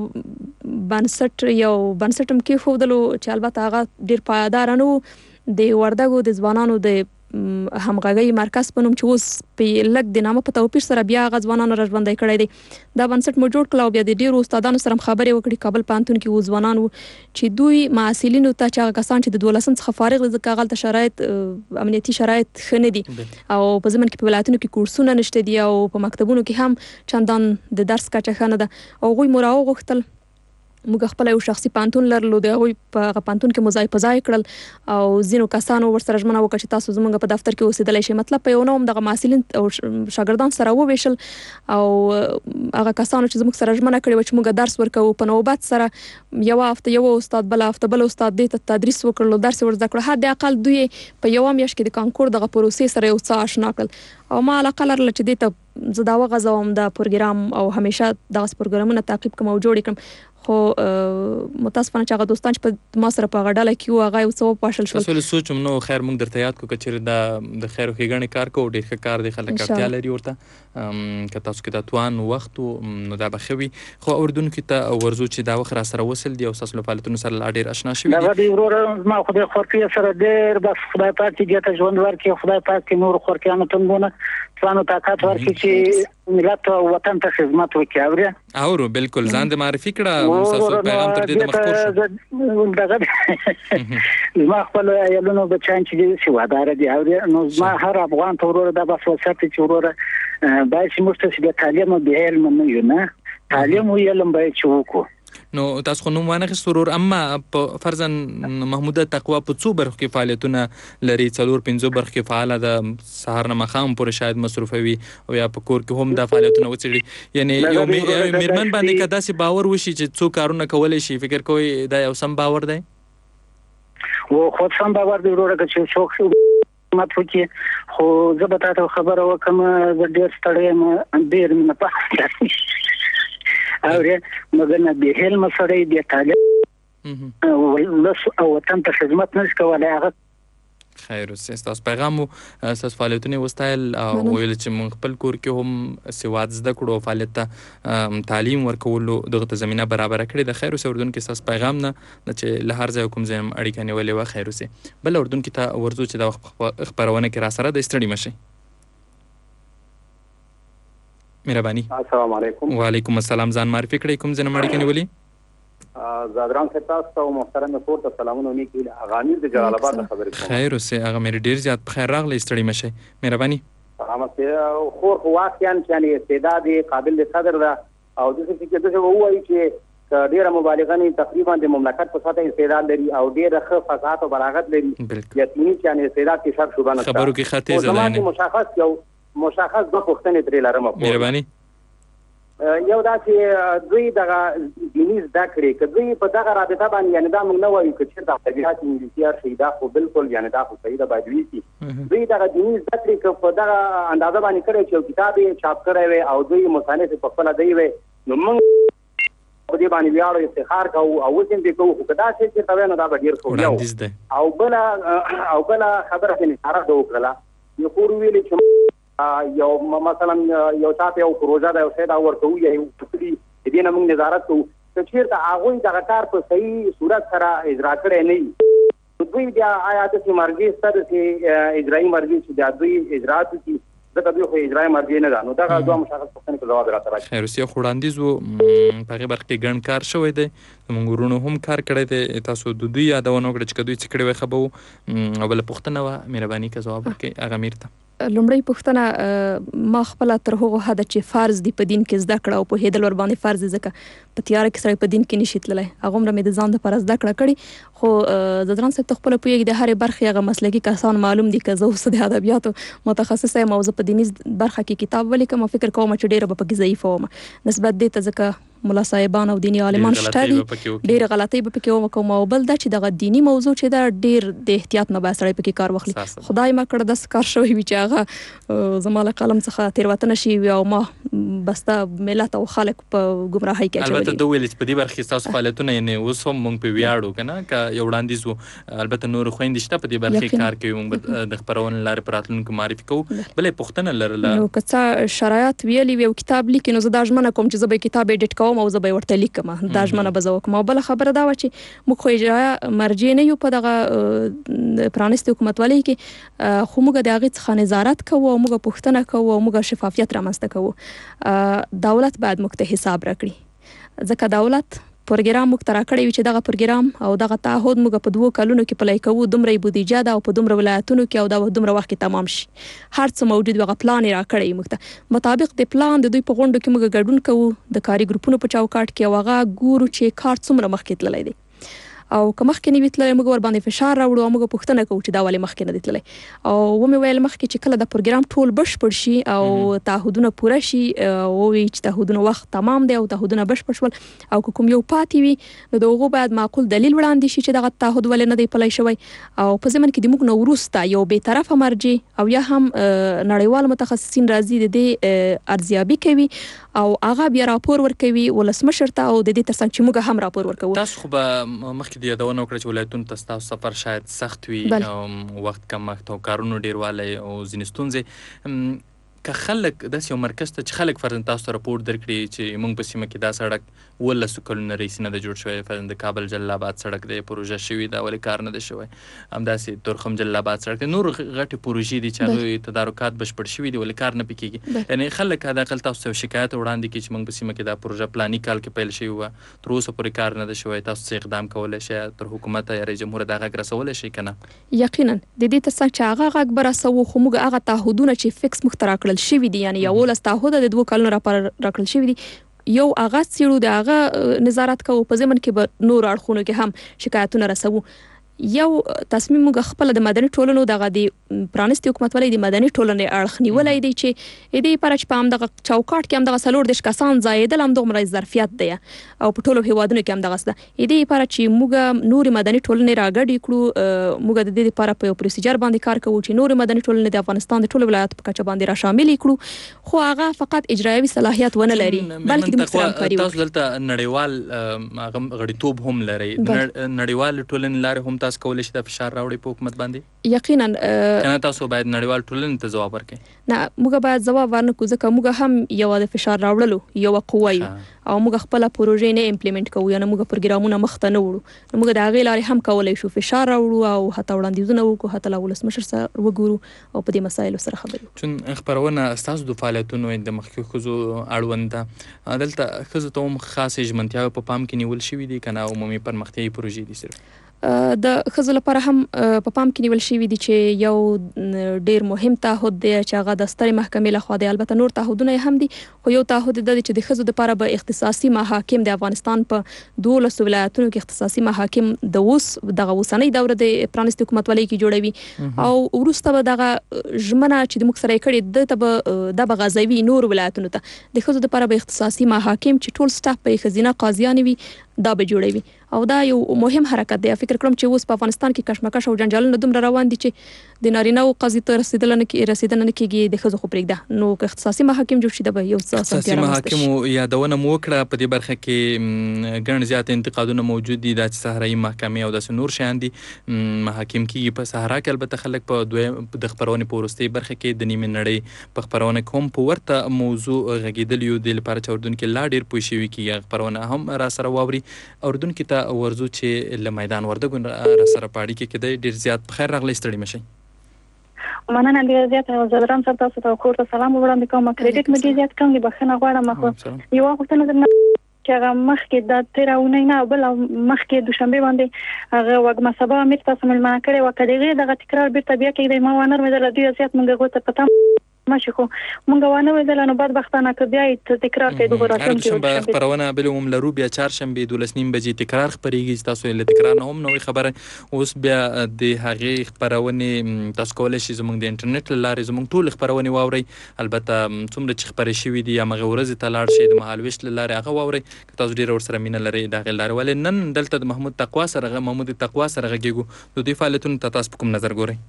بنسټ هم کېښودلو چې البته هغه ډېر پایداره نه و د وردګو د ځوانانو د همغږي مرکز په نوم چې اوس په لګ د نامه په توپیر سره بیا غځوانانو راژوندای کړی دی دا بنسټ مو جوړ کړ او بیا د ډیرو استادانو سره خبرې وکړي کابل پوهنتون کې وځوانان چې دوی محصلینو ته چې کسان چې د 12 څخه فارغ دي ځکه غلطه شرایط امنیتي شرایط خنه دي او په زمن کې په ولایتونو کې کورسونه نشته دي او په مکتبونو کې هم چندان د درس کچه خنه ده او غوي مراو غوښتل موږ خپل یو شخصي پانتون لرلو د غوي په پانتون کې مزای پزای کړل او زینو کسانو ورسره ژمنه وکړه چې تاسو زموږ په دفتر کې اوسېدلای شئ مطلب په یو نوم د محصلین او شاګردان سره وویشل او هغه کسانو چې زموږ سره ژمنه کړې و چې موږ درس ورکوو په نوبت سره یو هفته یو استاد بل هفته بل استاد دې ته تدریس وکړلو درس ورزده کړ هر د اقل دوی په یو میاشت کې د کانکور دغه پروسې سره یو څه آشنا کړل او ما علاقه لرله چې دې ته زه دا وغځوم د پروګرام او همیشه دغه پروګرامونه تعقیب کوم او جوړ کړم خو متاسفانه چې هغه دوستان چې په ما سره په غډاله کې هغه یو څه پاشل شو اصل سوچ نو خیر موږ درته یاد کو کچې د خیر خوګنې کار کو ډېر ښه کار دی خلک اړتیا لري ورته که تاسو کې د توان وخت نو دا بخوي خو اردن کې ته ورزو چې دا وخت را سره وصل دی او تاسو فعالیتونو سره ډېر آشنا شوي دا دی ورور ما خو د خورکې سره ډېر بس خدای پاک دې ته ژوند ورکړي خدای پاک کې نور خورکیانو تنګونه ځانو طاقت ورکړي چې ملت او وطن ته خدمت وکړي اورو بالکل ځان د معرفي کړه تاسو پیغام تر دې مخکور شو دغه ما خپل یلونو بچان چې سیوادار دي او نو ما هر افغان ته ورور د بس وسات چې ورور باید چې موږ ته د تعلیم به علم نه یو نه تعلیم او علم باید چې وکړو نو تاسو خو نو وانه سرور اما په فرضاً محموده تقوا په څو برخو کې فعالیتونه لري 4-5 برخو کې فعال ده سهار نه مخام پر شاید مصرفوي او یا په کور کې هم د فعالیتونه وڅړي یعنی یو میرمن باندې کدا سي باور وشي چې څو کارونه کولای شي فکر کوي دا یو سم باور دی و خو سم باور دی وروره چې څوک مات وکي خو زه به تاسو خبره وکم زه ډیر ستړی یم ډیر نه پاتې اوره مګر نه به علم سره دې تعلیم او وطن ته خدمت نشي کولای هغه خیر اوسه تاسو پیغام او تاسو فعالیتونه وستایل او ویل چې موږ خپل کور کې هم سواد زده کړو فعالیت ته تعلیم ورکولو دغه زمينه برابر کړې د خیر اوسه اردن کې تاسو پیغام نه چې له هر ځای کوم ځای اړیکه نیولې و خیر اوسه بل اردن کې ته ورزو چې د خبرونه کې را سره د استړي مشي مهرباني السلام علیکم وعلیکم السلام ځان معرفي کړئ کوم ځای اړیکه نیولې زادران تاسو او محترم کور ته سلامونه نیکی اغانی د جلال آباد خبرې کوم خیر اوسه هغه مې ډیر زیات بخیر راغلی استړي مشي مهرباني سلامت خو واقعا یعنی استعداد قابل صدر دا او د څه چې دغه وایي چې ډیره مبالغه نه تقریبا د مملکت په ساته استعداد لري او ډیره ښه فصاحت او بلاغت لري یقیني چې یعنی استعداد کې شرط شوبانه خبرو کې خطي زده مشخص د پښتنې ترې لرم مهرباني یو دا چې دوی دغه دیني زده کړې کدی په دغه رابطه باندې یعنی دا موږ نه وایو چې د طبيعت انګلیسي شي دا خو بالکل یعنی دا خو صحیح ده باید وي چې دوی دغه دیني زده کړې په دغه اندازه باندې کړی چې کتاب یې چاپ کړی وي او دوی مصنف په خپل دی وي نو موږ په دې باندې ویاړو افتخار کوو او اوس هم دې کوو خو دا چې ته نو دا به ډیر خو او بل خبره چې ناره وکړه یو کور ویلې چې یو مثلا یو تاسو یو پروژه دا یو څه دا ورته وي یو دې نه موږ نظارت کوو چې چیرته هغه دغه کار په صحیح صورت سره اجرا کړي نه دوی بیا آیات چې مرګي ستر چې اجرایي مرګي چې دا دوی اجرات کی دغه دوی خو اجرایي مرګي نه ده نو دا دوه مشخص پوښتنې په جواب راته راځي خیر اوسه خوړاندیز وو په برخه کې ګڼ کار شوی دی موږ ورونو هم کار کړی دی تاسو د دوی یادونه کړئ چې دوی څه کړی وي خبرو او بل پوښتنه و مهرباني کا جواب ورکړئ هغه میرته لومړی پوښتنه ما خپل تر هغه حد چې فرض دی په دین کې زده کړه او په هیدل ور باندې فرض ځکه په تیار کې سره په دین کې نشي تللی هغه مې د ځان د پر زده کړه کړي خو زدران صاحب خپل پوهیږي د هر برخه هغه مسلکي کسان معلوم دي که زه اوس د ادبیاتو متخصصه موضوع په دیني برخه کې کتاب ولیکم فکر کوم چې ډیره به پکې ضعیف وم نسبت دې ته ځکه ملا صاحبان او دینی عالمان شته دي ډېر غلطۍ به پکې وکوم او بل دا چې دغه دینی موضوع چې دا ډېر د احتیاط نه باسړی پکې کار واخلي خدای ما کړ د کار شوی وی چې هغه زماله قلم څخه تیروتنه شي او ما بستا ملت او خلک په گمراهۍ کې اچولي البته دوی ویل چې په دې برخه تاسو فعالیتونه یعنی اوس هم مونږ په ویاړو کنه ک یو وړاندیز البته نور خويندې شته په دې برخه کار کوي مونږ د خبرونې لارې پراتلونکو معرفي کوو بلې پښتنه لرله نو که څه شرایط ویلي وي او کتاب لیکي نو زه دا ژمنه کوم چې زه به کتاب ایډیټ کوم کوم او زه به ورته لیکم دا ژمنه به زه وکم. او بل خبره دا و چې موږ خو اجرا مرجع نه یو په دغه پرانیستي حکومتولۍ کې، خو موږ د هغې څخه نظارت کوو او موږ پوښتنه کوو او موږ شفافیت رامنځته کوو. دولت باید موږ ته حساب راکړي، ځکه دولت پروګرام موږ ته راکړی وي چې دغه پروګرام او دغه تعهد موږ په 2 کلونو کې پلی کوو، دومره بودیجه ده او په دومره ولایتونو کې او دا دومره وخت کې تمام شي. هر څه موجود وي، هغه پلان یې راکړی موږ ته مطابق د پلان د دوی په غونډو کې موږ ګډون کوو د کاري ګروپونو په چوکاټ کې، او هغه ګورو چې کار څومره مخکې تللی دی. او که مخکې نه وي تللی موږ ور باندې فشار راوړو او موږ پوښتنه کوو چې دا ولې مخکې نه دی تللی. او ومې ویل مخکې چې کله د پروګرام ټول بشپړ شي او تعهدونه پوره شي او وي چې تعهدونه وخت تمام دی او تعهدونه بشپړ شول او کوم یو پاتې وي نو د هغو باید معقول دلیل وړاندې شي چې دغه تعهد ولې نه دی پلی شوی. او په ضمن کې د موږ نه وروسته یو بېطرفه مرجع او یا هم نړیوال متخصصین راځي د دې ارزیابي کوي او هغه بیا راپور ورکوي ولسمشر ته، او د دې ترڅنګ چې موږ هم راپور ورکوو. تاسو خو به مخکې د یادونه وکړه چې ولایتونو ته ستاسو سفر شاید سخت وي، وخت کمښت او کارونو ډیروالی او ځینې ستونزې. که خلک داسې یو مرکز ته چې خلک فرضاً تاسو ته راپور درکړي چې موږ په سیمه کې دا سړک 18 کلونه رئیس نه دی جوړ شوی، فرضاً د کابل جلال آباد سړک دی پروژه شوې ده ولې کار نه دی شوی، همداسې تورخم جلال آباد سړک دی، نور غټې پروژې دي چې هغوی تدارکات بشپړ شوي دي ولې کار نه پې کېږي. یعنې خلک حداقل تاسو ته شکایت وړاندې کړي چې موږ په سیمه کې دا پروژه پلاني کال کې پیل شوې وه، تر اوسه پورې کار نه دی شوی، تاسو څه اقدام کولی شئ تر حکومته یا رئیس جمهور دا غږ رسولی شئ که نه؟ یقینا د دې ترڅنګ چې هغه غږ به رسوو، خو موږ هغه تعهدونه چې فکس موږ ته راکړل شوي دي، یعنې 11 تعهد د 2 کلونو راکړل شوي دي، یو هغه څیړو، د هغه نظارت کوو، په ضمن کې به نور اړخونو کې هم شکایتونه رسوو. یو تصمیم موږ خپل د مدني ټولنو دغه د پرانیستي حکومتولۍ د مدني ټولنې اړخ نیولی دی چې د دې لپاره چې په همدغه چوکاټ کې همدغه 40 کسان ځایېدل همدغومره ظرفیت دی او په ټولو هیوادونو کې همدغسې ده. د دې لپاره چې موږ نورې مدني ټولنې راګډې کړو، موږ د دې لپاره په یو پروسیجر باندې کار کوو چې نورې مدني ټولنې د افغانستان د ټولو ولایاتو په کچه باندې را شاملې کړو، خو هغه فقط اجرایوي صلاحیت ونه لري بلکې د موږ سره همکاري وکړي. تاسو دلته نړیوال غړیتوب هم لرئ، نړیوال ټولنې لارې هم تاسو کولی شئ د فشار راوړي په حکومت باندې؟ یقینا کنه تاسو باید نړیوال ټولنې ته ځواب ورکړئ. نه، موږ باید ځواب ورنکړو ځکه موږ هم یو د فشار راوړلو یو قوه یو او موږ خپل پروژې نه امپلیمنٹ کوو، یعنی موږ پروګرامونه مخ ته نه وړو، نو موږ د هغې لارې هم کولی شو فشار راوړو او حتی وړاندیزونه وکړو، حتی له ولسمشر سره وګورو او په دې مسایلو سره خبرې وکړو. چون خپرونه ستاسو د فعالیتونو د مخکې ښځو اړوند ده، دلته ښځو ته هم خاصې ژمنتیاوې په پام کې نیول شوي دي که نه عمومي پرمختیایي پروژې دي صرف؟ د ښځو لپاره هم په پام کې نیول شوي دي چې یو ډیر مهم تعهد دی چې هغه د سترې محکمې لخوا دی. البته نور تعهدونه هم دي، خو یو تعهد دا دی چې د ښځو دپاره به اختصاصي محاکم د افغانستان په 12 ولایتونو کې اختصاصي محاکم د دغه اوسنۍ دوره د پرانیستي حکومتولۍ کې جوړوي او وروسته به دغه ژمنه چې د موږ سره یې کړې دا به غځوي نور ولایتونو ته. د ښځو دپاره به اختصاصي محاکم چې ټول سټاف به یې ښځینه قاضیانې وي دا به جوړوي او دا یو مهم حرکت دی. فکر کوم چې اوس په افغانستان کې کشمکش او جنجالونه دومره روان دي چې د نارینه‌و قاضي ته رسیدنه نه کېږي، د ښځو خو پرېږده. نو که اختصاصي محاکم جوړ شي دا به یو څه اختصاصي محاکمو یادونه مو وکړه. په دې برخه کې ګڼ زیات انتقادونه موجود دي دا چې صحرایي محکمې او داسې نور شیان دي محاکم کېږي په صحرا کې. البته خلک په د خپرونې په وروستۍ برخه کې د نیمې نړۍ په خپرونه کې هم په ورته موضوع غږېدلي یو، دې لپاره چې اردن کې لا ډېر پوه شوي کېږي خپرونه هم را سره واوري. اردن کې ته ورځو چې له میدان وردګو را سره په اړیکه کې دی. ډېر زیات په خیر راغلی، ستړي مه شئ. مننه ډېر زیات. زدران صاحب تاسو ته کور ته سلام وړاندې کوم. کریډټ مې ډېر زیات کم دی، بخښنه غواړم. خو یوه غوښتنه درنه چې هغه مخکې د تېره اونۍ نه بل مخکې دوشنبې باندې هغه وږمه سبا امیر تاسو مېلمانه کړې وه، که د هغې دغه تکرار بېرته بیا کېږدی ما ونه لوېدله ډېر زیات موږ هغو ته په تم ماشي، خو مونږ ونه ویدله نو بدبختانه که بیا یې تکرار کوي دغه راتلونکي خپرونه بل عموم لرو بیا چهارشنبې 12:30 بجې تکرار خپرېږي چې تاسو له تکرار نه هم نوې خبره. اوس بیا د هغې خپرونې تاسو کولی شئ زموږ د انټرنیټ له لارې زموږ ټولې خپرونې واورئ. البته څومره چې خپرې شوي دي همغې ورځې ته لاړ شئ د مهالویش له لارې هغه واورئ که تاسو ډېره ورسره مینه لرئ د هغې لارې. ولې نن دلته د محمود تقوا سره غږېږو، د دوی فعالیتونو ته تاسو په کوم نظر ګورئ؟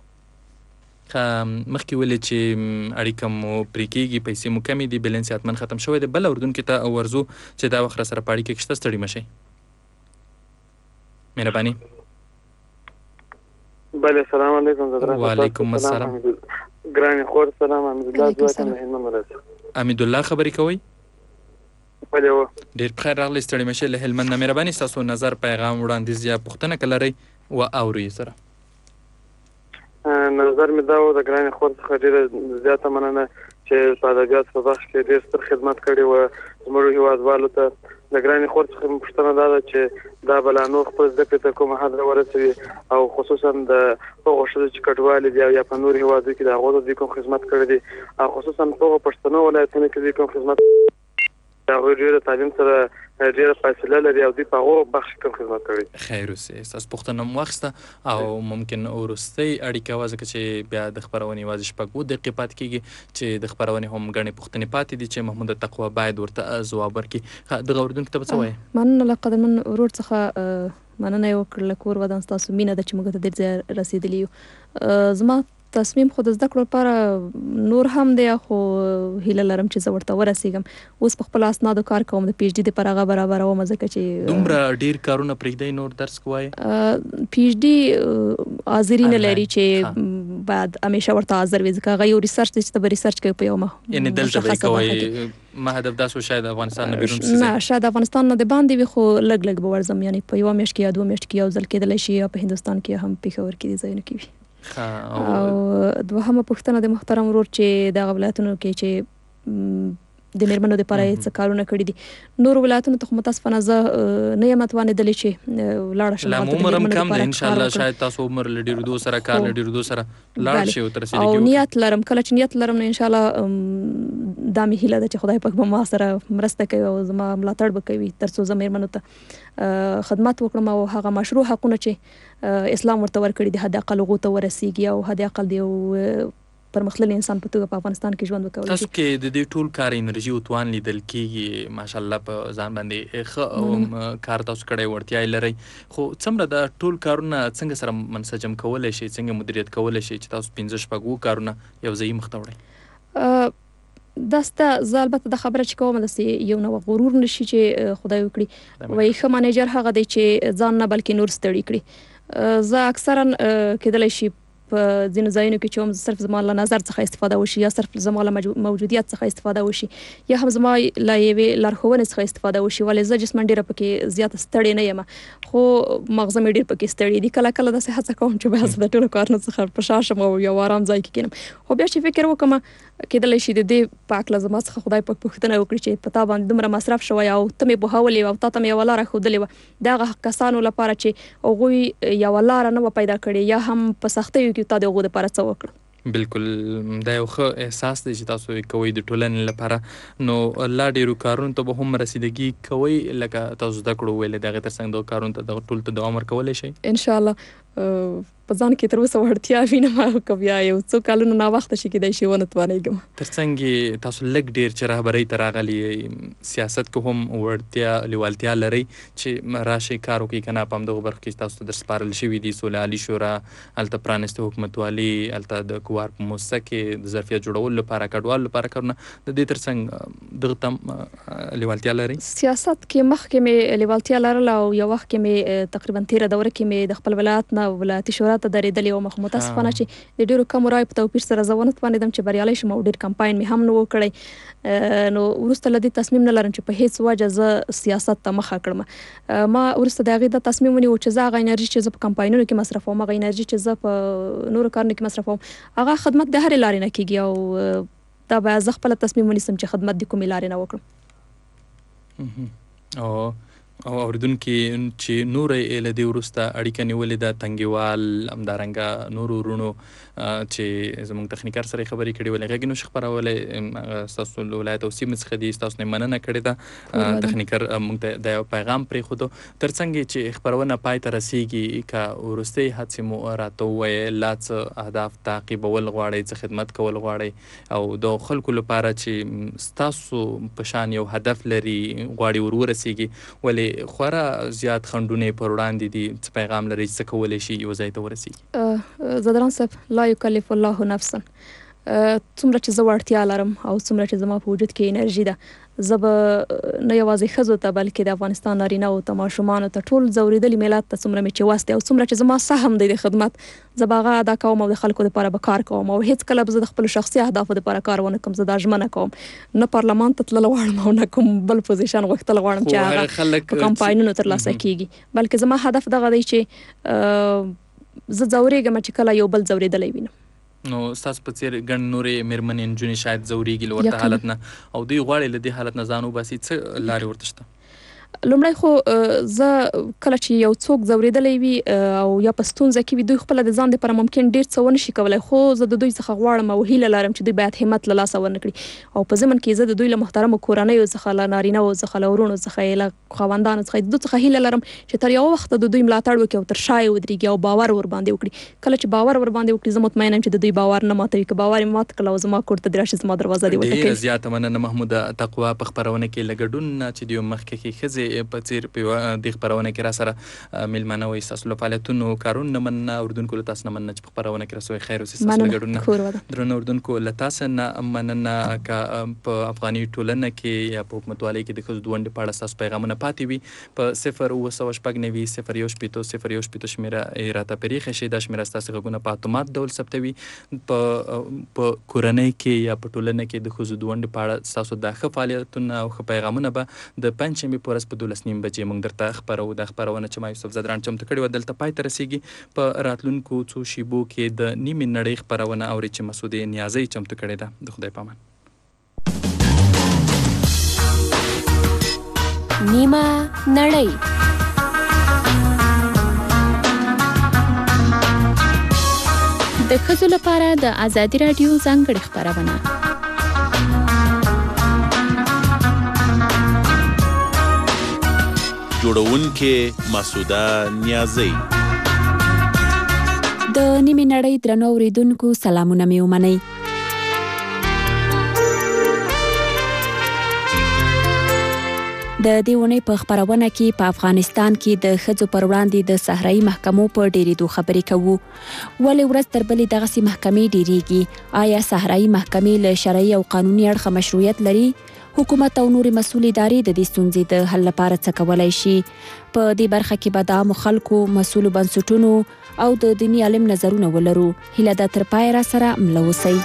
مخکې ولې چې اړیکه مو پرې کېږي، پیسې مو کمې دي، بیلنس یې حتمن ختم شوی دی. بل اردن کې ته ورځو چې دا وخت را سره په اړیکه کې شته، ستړي مه شئ. مهرباني. بله، سلام علیکم. وعلیکم السلام. ګرانې خور سلام. حمیدالله ځواک یم له هلمند ولایت. حمیدالله خبرې کوئ؟ ولې و ډېر بخیر راغلی ستړي مشې له هلمند نه مهرباني ستاسو نظر پیغام وړاندیز یا پوښتنه که لرئ و اورو یې سره نظر مې دا و د ګرانې خور څخه ډېره زیاته مننه چې په ادبیاتو په بخش کې ډېر ستر خدمت کړی و زموږ هېوادوالو ته د ګرانې خور څخه مې پوښتنه دا ده چې دا به لا نور خپل زده کړې ته کومه حد ورسوي او خصوصا د هغو ښځو چې کډوالې دي او یا په نورو هېوادو کې د هغو ته دوی کوم خدمت کړی دی او خصوصا په هغو پښتنو ولایتونو کې دوی کوم خدمت د هغوی ډېره تعلیم سره ډېره فاصله لري او دوی په هغو بخش کې کوم خدمت کړی خیر اوسې ستاسو پوښتنه مو واخیسته او ممکن وروستۍ اړیکه وه ځکه چې بیا د خپرونې یوازې 6 دقیقې پاتې کېږي چې د خپرونې هم ګڼې پوښتنې پاتې دي چې محمود تقوا باید ورته ځواب ورکړي دغه اورېدونکي ته به څه وایې مننه له قدرمن ورور څخه مننه یې وکړله کور ودان ستاسو مینه ده چې موږ ته ډېر ځای رسېدلي یو زما تصمیم خو د زده کړو لپاره نور هم دی خو هیله لرم چې زه ورته ورسېږم اوس په خپل اسنادو کار کوم د پی ایچ ډي دپاره هغه برابروم ځکه چې دومره ډېر کارونه پرېږدئ نور درس کوایې پی ایچ ډي حاضري نه لري چې باید همیشه ورته حاضر وي ځکه هغه یو ریسرچ دی چې ته به ریسرچ کوې په یو یعنې دلته به یې کوئ ما هدف داسې و شاید افغانستان نه بیرون نه شاید افغانستان نه د باندې وي خو لږ لږ به ورځم یعنې په یوه میاشت کې یا 2 میاشت کې یو ځل کېدلی شي یا په هندوستان کې هم پېښور کې دي ځایونه کې وي او دوهمه پوښتنه د محترم ورور چې دغه ولایتونو کې چې د میرمنو لپاره یې څه کارونه کړي دي نور ولایتونو ته خو متاسفانه زه نه یم توانېدلی چې لاړه شم لا عمر هم کم دی انشاءالله شاید تاسو عمر له ډېرېدو سره کار له ډېرېدو سره لاړ شي او تر رسېدګي او نیت لرم کله چې نیت لرم نو انشاءالله دا مې هیله ده چې خدای پاک به ما سره مرسته کوي او زما ملاتړ به کوي تر څو زه میرمنو ته خدمت وکړم او هغه مشروع حقونه چې اسلام ورته ورکړي دي حد اقل هغو ته ورسیږي او حد اقل د یو پرمختللي انسان په توګه په افغانستان کې ژوند وکولی شي تاسو کې د دې ټول کار انرژي او توان لیدل کېږي ماشاءالله په ځان باندې ښه کار تاسو کړی وړتیا یې لرئ خو څومره د ټول کارونه څنګه سره منسجم کولی شئ څنګه مدیریت کولی شئ چې تاسو 15 کارونه یو ځایي مخته وړئ دا ستا زه البته د خبره چې کوم داسې یو نوع غرور نشي چې خدای وکړي وایي ښه منیجر هغه دی چې ځان نه بلکې نور ستړي کړي زه اکثرا کېدلی شي په ځینو ځایونو کې چې هم صرف زما له نظر څخه استفاده وشي یا صرف زما له موجودیت څخه استفاده وشي یا هم زما له یوې لارښوونې څخه استفاده وشي ولې زه جسماً ډېره پکې زیاته ستړې نه یم خو مغزه مې ډېر پکې ستړی دي کله کله داسې هڅه کوم چې بیا زه د ټولو کارونو څخه په شا شم او یو ارام ځای کې کښېنم خو بیا چې فکر وکړم کېدلی شي د دې په هکله زما څخه خدای پاک پوښتنه وکړي چې په تا باندې دومره مصرف شوی او ته مې پوهولې وه او تا ته مې یوه لاره ښودلې وه د هغه کسانو لپاره چې هغوی یوه لاره نه وه پیدا کړې یا هم په سختیو کې تا د هغو دپاره څه وکړه بالکل دا یو ښه احساس دی چې تاسو یې کوئ د ټولنې لپاره نو لا ډېرو کارونو ته به هم رسیدګي کوئ لکه تاسو زده کړو ویلې د هغې تر څنګ دغو کارونو ته دغه ټول ته دوام ورکولی شئ انشاءالله په ځان کې تر اوسه وړتیا وینم که بیا یو څو کلونه ناوخته شي کېدای شي ونه توانېږم تر څنګ تاسو لږ ډېر چې رهبرۍ ته راغلي سیاست کې هم وړتیا لیوالتیا لرئ چې راشئ کار وکړئ که نه په همدغو برخو کې تاسو ته در سپارل شوي دي سوله عالي شورا هلته پرانیسته حکومتوالي هلته د کوار په موسسه کې د ظرفیت جوړولو لپاره کډوالو لپاره کارونه د دې تر څنګ دغه ته لیوالتیا لرئ سیاست کې مخکې مې لیوالتیا لرله او یو وخت کې مې تقریبا تېره دوره کې مې د خپل ولایت نه ولایتي شورا ته درېدلې وم خو متاسفانه چې د ډېرو کمو رایو په توپیر سره زه ونه توانېدم چې بریالی شم او ډېر کمپاین مې هم نه و کړی نو وروسته له دې تصمیم نه لرم چې په هېڅ وجه زه سیاست ته مخه کړم ما وروسته د هغې دا تصمیم ونیو چې زه هغه انرژي چې زه په کمپاینونو کې مصرفوم هغه انرژي چې زه په نورو کارونو کې مصرفوم هغه خدمت د هرې لارې نه کېږي او دا به زه خپله تصمیم ونیسم چې خدمت د کومې لارې نه وکړم او اوریدونکي چې نورې له دې وروسته اړیکه نیولې ده تنګیوال همدارنګه نورو وروڼو چې زموږ تخنیکر سره خبرې کړې ولې غږ نشو خپرولی ستاسو له ولایت او سیمې څخه دي ستاسو نه مننه کړې ده تخنیکر موږ ته د یو پیغام پرېښودو تر څنګ چې خپرونه پای ته رسیږي که وروستۍ هڅې مو راته ووایې لا څه اهداف تعقیبول غواړئ څه خدمت کول غواړئ او د خلکو لپاره چې ستاسو په شان یو هدف لري غواړي ورسیږي ولې خورا زیات خنډونه پر وړاندې دي څه پیغام لري څه کولی شي یو ځای ته ورسیږي زدران صاحب لا یکلف الله نفسا څومره چې زه وړتیا لرم او څومره چې زما په وجود کې انرژي ده زب نه یوازې ښځو ته بلکې د افغانستان نارینه او ماشومانو ته ټول ځورېدلي ملت ته څومره مې چې وس دی او څومره چې زما سهم دی د خدمت زه به هغه ادا کوم او د خلکو لپاره به کار کوم او هیڅ کله به زه د خپلو شخصي اهدافو لپاره کار ونه کوم. زه دا ژمنه کوم نه پارلمان ته تلل غواړم او نه کوم بل پوزیشن غوښتل غواړم چې هغه په کمپاینونو ترلاسه کیږي، بلکې زما هدف دغه دی چې زه ځورېږم چې کله یو بل ځورېدلی وینم. نو ستاسو په څیر ګڼ نورې مېرمنې نجونې شاید ځورېږي له ورته حالت نه او دوی غواړي له دې حالت نه ځان وباسي، څه لارې ورته شته؟ لومړی خو زه کله چې یو څوک ځورېدلی وي او یا په ستونزه کې وي دوی خپله د ځان دپاره ممکن ډېر څه ونه شي کولی، خو زه د دوی څخه غواړم او هیله لرم چې دوی باید همت له لاسه ورنه کړي او په ضمن کې زه د دوی له محترمو کورنیو څخه له نارینهو څخه له ورونو څخه له خاوندانو څخه د دوی څخه هیله لرم چې تر یوه وخته د دوی ملاتړ وکړي او تر شا یې ودرېږي او باور ورباندې وکړي. کله چې باور ورباندې وکړي زه مطمئنه یم چې د دوی باور نه ماتوي، که باور یې مات کړل او زما کور ته دې راشي زما دروازه دې وټکوي. ډېره زیاته مننه محموده تقوا په خپرونه کې له ګډون نه چې د یو مخکښې ښځې په څېر په دې خپرونه کې را سره میلمانه وي. ستاسو له فعالیتونو کارونو نه مننه، اردونکو له تاسو نه مننه چې په خپرونه کې رسوي خیر اوسې. ستاسو له ګډون نه درنو اردونکو له تاسو نه مننه. که په افغاني ټولنه کې یا په حکومتوالۍ کې د ښځو د ونډې په اړه ستاسو پیغامونه پاتې وي په 0 شمېره یې راته پرېښی شي. دا شمېره ستاسو غږونه په اتومات ډول ثبتوي. په کورنۍ کې یا په ټولنه کې د ښځو د ونډې په اړه ستاسو دا ښه فعالیتونه او ښه پیغامونه به د پنجشنبې په ورځ په 12:30 بجې موږ درته خپرو. دا خپرونه چې ما یوسف زدران چمتو کړې وه دلته پای ته رسېږي. په راتلونکو څو شیبو کې د نیمې نړۍ خپرونه اوري چې مسعودې نیازۍ چمتو کړې ده. د خدای پامان. نیمه نړۍ د ښځو لپاره د ازادي راډیو ځانګړې خپرونه. جوړونکې مسعوده نیازۍ. د نیمې نړۍ درنو اوریدونکو سلامونه مې ومنئ. د دې اونۍ په خپرونه کې په افغانستان کې د ښځو پر وړاندې د صحرایي محکمو په ډېرېدو خبرې کوو. ولې ورځ تر بلې دغسې محکمې ډېرېږي؟ آیا صحرایي محکمې له شرعي او قانوني اړخه مشروعیت لري؟ حکومت او نورې مسؤلې ادارې د دې ستونزې د حل لپاره څه کولی شي؟ په دې برخه کې به د عامو خلکو، مسؤلو بنسټونو او د دیني عالم نظرونه ولرو. هیله ده تر پایه را سره مله اوسئ.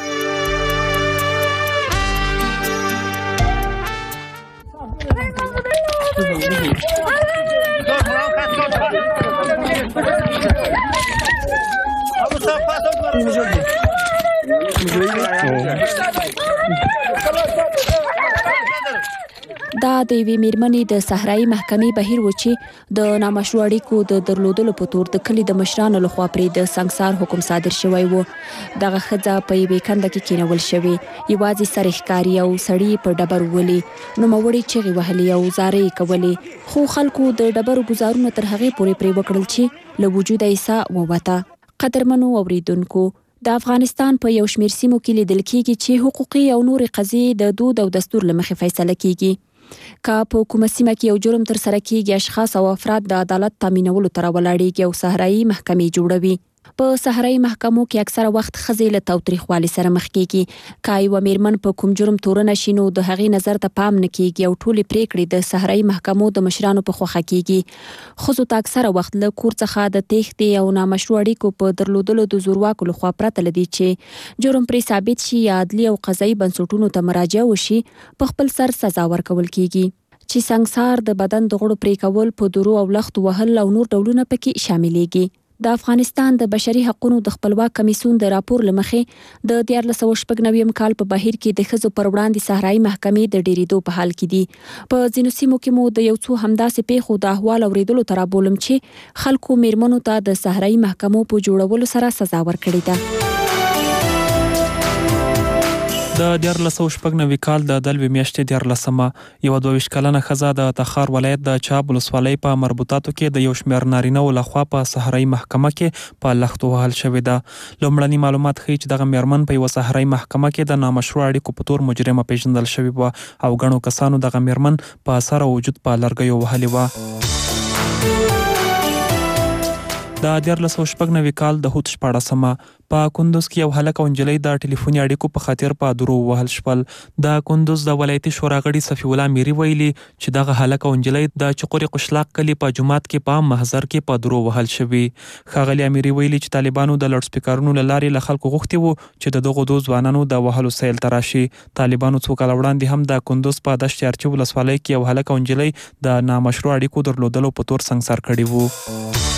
دا د یوې میرمنې د صحرایي محکمې بهیر و چې د نامشروع اړیکو د درلودلو په تور د کلي د مشرانو لخوا پرې د سنګسار حکم صادر شوی و. دغه ښځه په یوې کنده کې کېنول شوې، یوازې سر یې ښکاري او سړي په ډبرو ولې، نوموړي چغې وهلې او زارۍ یې کولې، خو خلکو د ډبرو ګزارونه تر هغې پورې پرې وکړل چې له وجوده یې ساه ووته. قدرمنو اوریدونکو، د افغانستان په یو شمېر سیمو کې لیدل کېږي چې حقوقي او نورې قضیې د دود او دستور له مخې فیصله کېږي. که په کومه سیمه کې یو جرم ترسره کېږي، اشخاص او افراد د عدالت تامینولو ته راولاړېږي او صحرایي محکمې جوړوي. په صحرایي محکمو کې اکثره وخت ښځې له تاوتریخوالي سره مخ کېږي. که یوه میرمن په کوم جرم تورنه شي نو د هغې نظر ته پام نه کېږي او ټولې پرېکړې د صحرایي محکمو د مشرانو په خوښه کېږي. ښځو ته اکثره وخت له کور څخه د تېښتې او نامشروع اړیکو په درلودلو د زورواکو لخوا پرته له دې چې جرم پرې ثابت شي یا عدلي او قضایي بنسټونو ته مراجعه وشي، په خپل سر سزا ورکول کېږي. چې سنګسار، د بدن د غړو پرې کول، په درو او لختو وهل او نور ډولونه پکې شاملېږي. د افغانستان د بشري حقوقو د خپلواک کمیسیون د راپور له مخې د 1496 کال په بهیر کې د ښځو پر وړاندې صحرایي محکمې د ډېرېدو په حال کې دي. په ځینو سیمو کې مو د یو څو همداسې پیښو د احوال اورېدلو ته رابولم چې خلکو میرمنو ته د صحرایي محکمو په جوړولو سره سزا ورکړې ده. د 1496 کال د دلوي میاشتې 14مه یوه 22 کلنه ښځه د تخار ولایت د چاب ولسوالۍ په مربوطاتو کې د یو شمېر نارینهو لخوا په صحرایي محکمه کې په لختو وهل شوې ده. لومړني معلومات ښیي چې دغه میرمن په یوه صحرایي محکمه کې د نامشروع اړیکو په تور مجرمه پیژندل شوې وه او ګڼو کسانو دغه میرمن په سر او وجود په لرګیو وهلې وه. د 1496 کال د هوت 14مه په کندوز کې یو هلک او نجلۍ د ټلیفوني اړیکو په خاطر په درو وهل شول. د کندوز د ولایتي شورا غړي صفي الله میری ویلي چې دغه هلک او نجلۍ د چقوري قشلاق کلی په جماعت کې په محضر کې په درو وهل شوي. ښاغلي امیری ویلي چې طالبانو د لاوډ سپیکرونو له لارې له خلکو غوښتي وو چې دغه دوه ځوانانو د وهلو سیل ته راشي. طالبانو څو کاله وړاندې هم د کندوز په دشت ارچي ولسوالۍ کې یو هلک او نجلۍ د نامشروع اړیکو درلودلو په تور سنګسار کړي وو.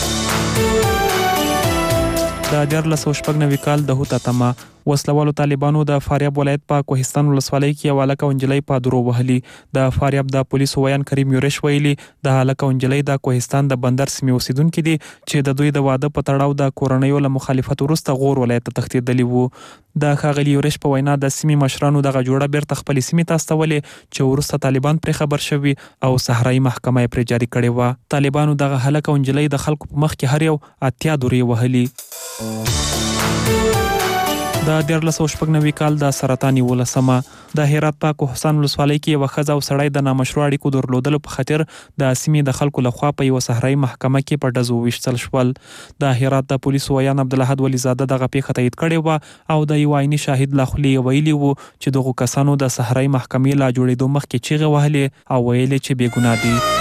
د 1996 کال د هوت اتمه وسلوالو طالبانو د فاریاب ولایت په کوهستان ولسوالۍ کې یو هلک او نجلۍ په درو وهلي. د فاریاب د پولیسو ویان کریم یورش ویلي د هلک او نجلۍ د کوهستان د بندر سیمې اوسیدونکي دي چې د دوی د واده په تړاو د کورنیو له مخالفت وروسته غور ولایت ته تښتېدلي وو. د ښاغلي یورش په وینا د سیمې مشرانو دغه جوړه بیرته خپلې سیمې ته استولې چې وروسته طالبان پرې خبر شوي او صحرایي محکمه یې پرې جاري کړې وه. طالبانو دغه هلک او نجلۍ د خلکو په مخ کې هر یو 80 دورې وهلي. د 1996 کال د سرطان 11مه د هرات په کوهستان ولسوالۍ کې یو ښځه او سړی د نامشروع اړیکو درلودلو په خاطر د سیمې د خلکو لخوا په یو صحرایي محکمه کې په ډزو ویشتل شول. د هرات د پولیسو ویان عبدالاحد ولیزاده دغه پیښه تایید کړې وه او د یو عیني شاهد له خولې ویلي وو چې دغو کسانو د صحرایي محکمې له جوړېدو مخکې چیغې وهلې او ویلې چې بې ګناه دي.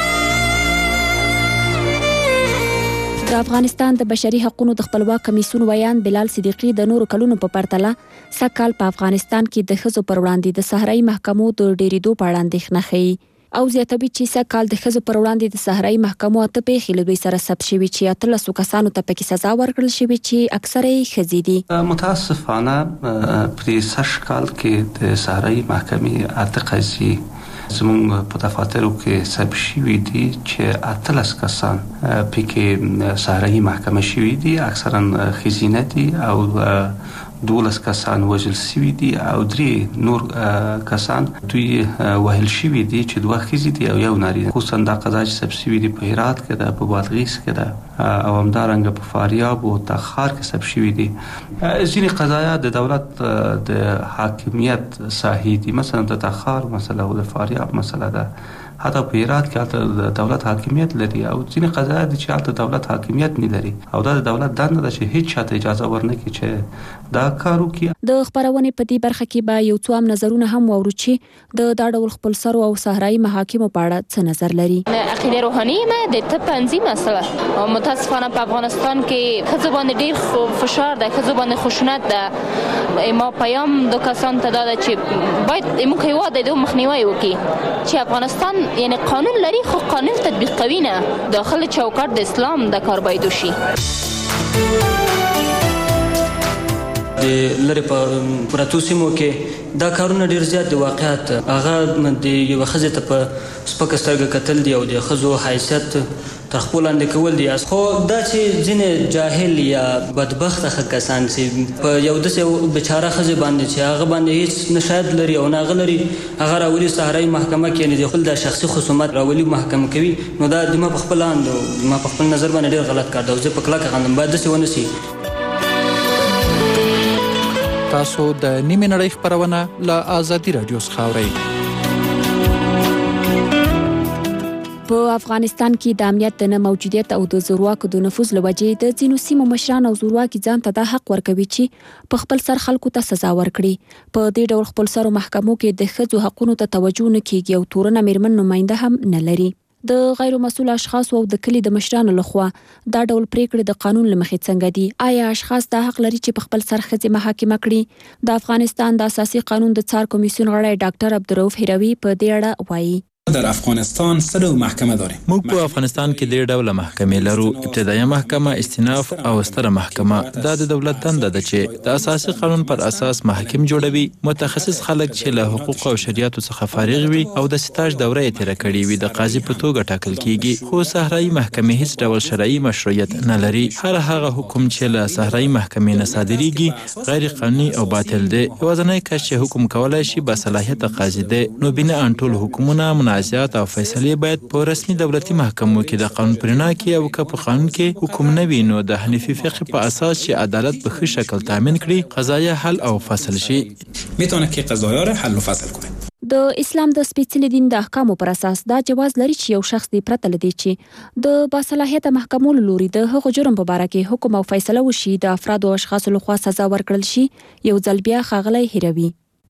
د افغانستان د بشري حقوقو د خپلواک کمیسیون ویان بلال صدیقی د نورو کلونو په پرتله سږ په افغانستان کې د ښځو پر وړاندې د صحرایي محکمو د ډېرېدو په اړه اندېښنه ښیي او زیاتوي چې سږ د ښځو پر وړاندې د صحرایي محکمو 8 پیښې له دوی سره ثبت شوي چې 13 کسانو ته پکې سزا ورکړل شوې چې اکثره یې ښځې دي. متاسفانه په سږ کال کې د صحرایي محکمې 8 قضیې زموږ په دفاترو کې ثبت شوي دي چې 18 کسان پکې صحرایي محکمه شوي دي، اکثرا ښځینه دي او 12 کسان وژل شوي دي او 3 نور کسان دوی وهل شوي دي چې 2 ښځې دي او 1 نارینه. خصوصا دا قضا چې ثبت شوي دي په هرات کې ده، په بادغیس کې ده او همدارنګه په فاریاب او تخار کې ثبت شوي دي. ځینې قضایا د دولت د حاکمیت ساحې دي، مثلا د تخار مسله او د فاریاب مسله ده، حتی په هرات کې د دولت حاکمیت لري او ځینې قضایا دي چې د دولت حاکمیت نه لري او دا د دولت دنده ده چې هیڅ چاته اجازه ورنکړي چې دا کار وکړي. د خبرونې په دې برخه کې به یو څو نظرونه هم واورو چې د دا ډول خپلسرو او صحرایي محاکمو په اړه څه نظر لري. عقیده روحاني ما د تنظیم مسله او متاسفانه په افغانستان کې ښځو باندې ډیر فشار ده، ښځو باندې خشونت ده. ما پیام د کسان ته ده چې باید موږ هیواد د مخنیوي وکړي چې افغانستان یعنی قانون لري خو قانون تطبیق کوي نه، داخل چوکاټ د اسلام د کار باید وشي. د لری په پراتو سیمو کې دا کارونه ډیر زیات دي. واقعیت هغه د یو ښځې ته په سپکه سترګه کتل دي او د ښځو حیثیت تر خپل لاندې کول دي. خو دا چې ځینې جاهل یا بدبخته کسان چې په یو داسې بیچاره ښځې باندې چې هغه باندې هیڅ نه شاهد لري او نه هغه لري، هغه راولي صحرایي محکمه کې نه د خپل د شخصي خصومت راولي محکمه کوي، نو دا د ما په خپل اند ما په خپل نظر باندې ډیر غلط کار دی او زه په کلکه غندم باید داسې ونه شي. تاسو د نیمه نړۍ خبرونه له آزادي رادیو څخه اورئ. په افغانستان کې د امنیت د نه موجودیت او د زورواکو د نفوذ له وجې د ځینو سیمو مشران او زورواکي ځان ته دا حق ورکوي چې په خپل سر خلکو ته سزا ورکړي. په دې ډول خپلسرو محکمو کې د ښځو حقونو ته توجه نه کیږي او تورنه میرمن نماینده هم نه لري. د غیر مسؤل اشخاص او د کلی د مشرانو لخوا دا ډول پریکړې د قانون لمخې څنګه دي؟ آیا اشخاص دا حق لري چې په خپل سر ښځې محاکمه کړي؟ د افغانستان د اساسي قانون د څار کمیسیون غړی ډاکټر عبدالرؤف هروي په دې اړه وایي. در افغانستان سه محکمه داریم. موږ په افغانستان کې ډېر ډوله محکمې لرو. ابتدایي محکمه، استیناف او ستره محکمه. دا د دولت دنده ده چې د اساسي قانون پر اساس محاکم جوړوي. متخصص خلک چې له حقوق او شریعت څخه فارغ وي او د سټاژ دوره یې تیر کړې وي د قاضي په توګه ټاکل کیږي. خو صحرایي محکمې هیڅ ډول شرعي مشروعیت نه لري. هر هغه حکم چې له صحرایي محکمې نه صادریږي غیر قانوني او باطل دی. یوازینی کس چې حکم کولای شي با صلاحیت قاضي دی. نو بنا ان ټول حکومتونه منازعات او فیصلې باید په رسمي دولتي محکمو کې د قانون پرنا کې او که په قانون کې حکم نه وي نو د حنفي فقه په اساس چې عدالت په ښه شکل تامین کړي قضایا حل او فصل شي. میتونه که قضایا را حل و فصل کنه. د اسلام د سپېڅلي دین د احکامو پر اساس دا جواز لري چې یو شخص دی پرته لدی چې د باصلاحیته محکمو لوري د هغو جرم په باره کې حکم او فیصله وشي د افراد او اشخاصو لخوا سزا ورکړل شي یو ځل بیا ښاغلی هیروي.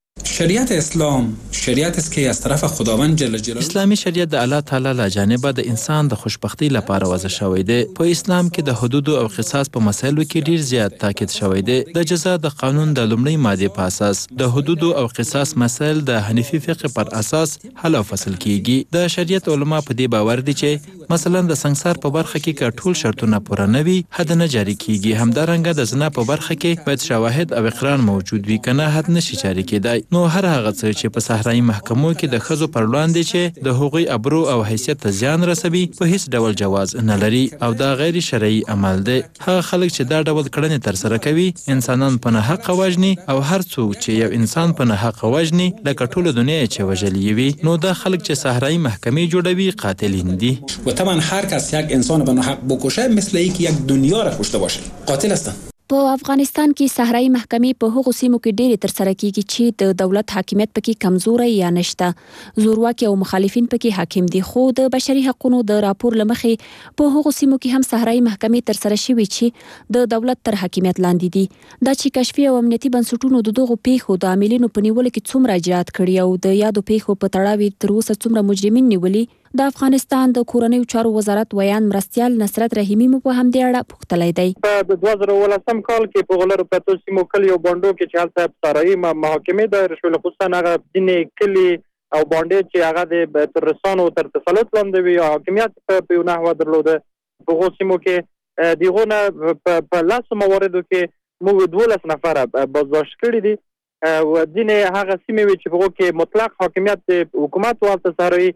شریعت اسلام شریعت است که از طرف خداوند جل جلاله اسلامی شریعت د الله تعالی له جانبه د انسان د خوشبختی لپاره وضع شوی دی. په اسلام کې د حدود او قصاص په مسایلو کې ډیر زیات تاکید شوی دی. د جزا د قانون د لومړۍ ماده په اساس د حدود او قصاص مسایل د حنفي فقه پر اساس حل او فصل کیږي. د شریعت علما په دې باور دي چې مثلا د سنگسار په برخه کې ټول شرطونه پوره نه وي حد نه جاری کیږي. همدارنګه د زنا په برخه کې باید شواهد او اقرار موجود وي کنه حد نشي جاری کېدای. نو هر هغه څه چې په صحرایي محکمو کې د ښځو پر وړاندې چې د هغوی ابرو او حیثیت ته زیان رسوي په هیڅ ډول جواز نه لري او دا غیر شرعي عمل دی. هغه خلک چې دا ډول کړنې ترسره کوي انسانان په ناحقه وژني او هر څوک چې یو انسان په ناحقه وژني لکه ټوله دنیا چې وژلي وي نو دا خلک چې صحرایي محکمې جوړوي قاتلین دي. و طبعا هر کس یک انسان به ناحق بکشه مثل اینکه یک دنیا را کشته باشه قاتل هستند. په افغانستان کې صحرایي محکمې په هغو سیمو کې ډېرې ترسره کیږي چې د دولت حاکمیت پکې کمزوری یا نشته. زورواکي او مخالفین پکې حاکم دي خو د بشري حقوقو د راپور له مخې په هغو سیمو کې هم صحرایي محکمې ترسره شوي چې د دولت تر حاکمیت لاندې دي. دا چې کشفي او امنیتي بنسټونو د دغو پیښو د عاملینو په نیولو کې څومره اجرات کړي او د یادو پیښو په تړاو تر اوسه څومره مجرمین نیولي د افغانستان د کورنیو چارو وزارت ویان مرستیال نصرت رحیمی مو په همدې اړه پوښتلی دی. په 2018 کال کې په غلرو پرتو سیمو کلیو بانډو کې چې هلته صحرایي محاکمې دایر شولې خصوصا هغه ځینې کلي او بانډې چې هغه د ترسانو تر تسلط لاندې وي او حاکمیت په یو نحوه درلوده په هغو سیمو کې دغو نه په لسو مواردو کې موږ 12 نفره بازداشت کړي دي او ځینې هغه سیمې وي چې په هغو کې مطلق حاکمیت د حکومت او هلته صحرایي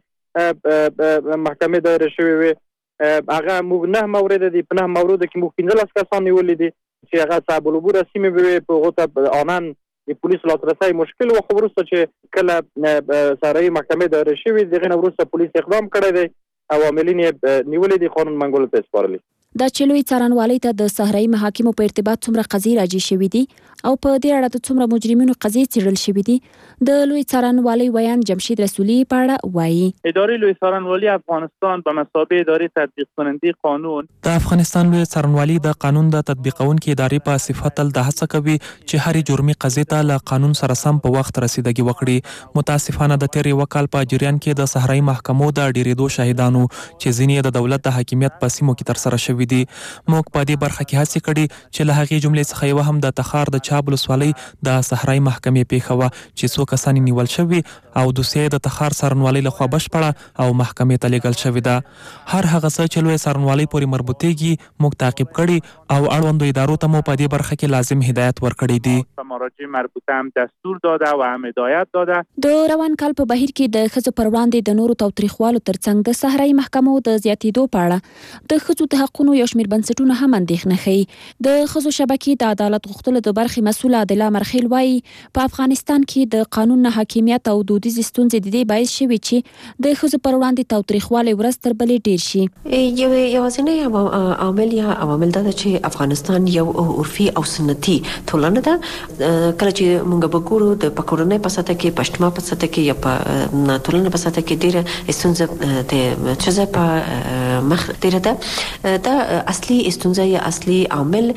محکمې دایر شوې وي هغه موږ 9 مورد دي په 9 موردو کې موږ 15 کسان نیولي دي چې هغه صاحب العبور سیمې وي په هغو ته آنن د پولیسو لاسرسی مشکل و خو وروسته چې کله صحرایي محکمې دایر شوې دغه نه وروسته پولیس اقدام کړی دی او عاملین یې نیولي دي قانون منګولو ته سپارلي. دا چې لوی څارنوالۍ ته د صحرایي محاکمو په ارتباط څومره قضیې راجع شوي دي او په دې اړه د څومره مجرمینو قضیې څېړل شوي دي د لوی څارنوالۍ ویان جمشید رسولي په اړه وایي. ادارې لوی څارنوالۍ افغانستان په مثابه ادارې تطبیق کننده قانون د افغانستان لوی څارنوالۍ د قانون د تطبیقونکو ادارې په صفت تل د هڅه کوي چې هرې جرمي قضیې ته له قانون سره سم په وخت رسیدګي وکړي. متاسفانه د تیر وکال په جریان کې د صحرایي محکمو د ډیریدو شاهدانو چې ځینې د دولت د حاکمیت په سیمو کې ترسره شوي دي. موږ په دې برخه کې هڅه کړې چې له هغې جملې څخه یو هم د تخار د چاب ولسوالۍ د صحرایي محکمې پیښه وه چې څو کسان نیول شوي او دوسیه د تخار څارنوالۍ لخوا بشپړه او محکمې ته لیږل شوې ده. هر هغه څه چې لوی څارنوالۍ پورې مربوطېږي موږ تعقیب کړي او اړوندو ادارو ته مو په دې برخه کې لازم هدایت ورکړی دی. مراجع مربوطه هم دستور داده و هم هدایت داده. د روان کال په بهیر کې د ښځو پر وړاندې د نورو تاوتریخوالو ترڅنګ د صحرایي محکمو د زیاتېدو په اړه د ښځو د حقونو یو شمېر بنسټونه هم اندېښنه ښیي. د ښځو شبکې د عدالت غوښتلو د برخې مسؤله عادله مرخیل وایي په افغانستان کې د قانون نه حاکمیت او دودیزې ستونزې د دې باعث شوي چې د ښځو پر وړاندې تاوتریخوالی ورځ تر بلې ډېر شي. یوازینی عامل یا عوامل دا ده چې افغانستان یو عرفي او سنتي ټولنه ده. کله چې موږ به ګورو د کورنۍ په سطح کې په اجتماع په سطح کې یا په ټولنه په سطح کې ډېره ستونزه د ښځې په مخ ډېره ده. دا اصلي ستونزه یا اصلي عامل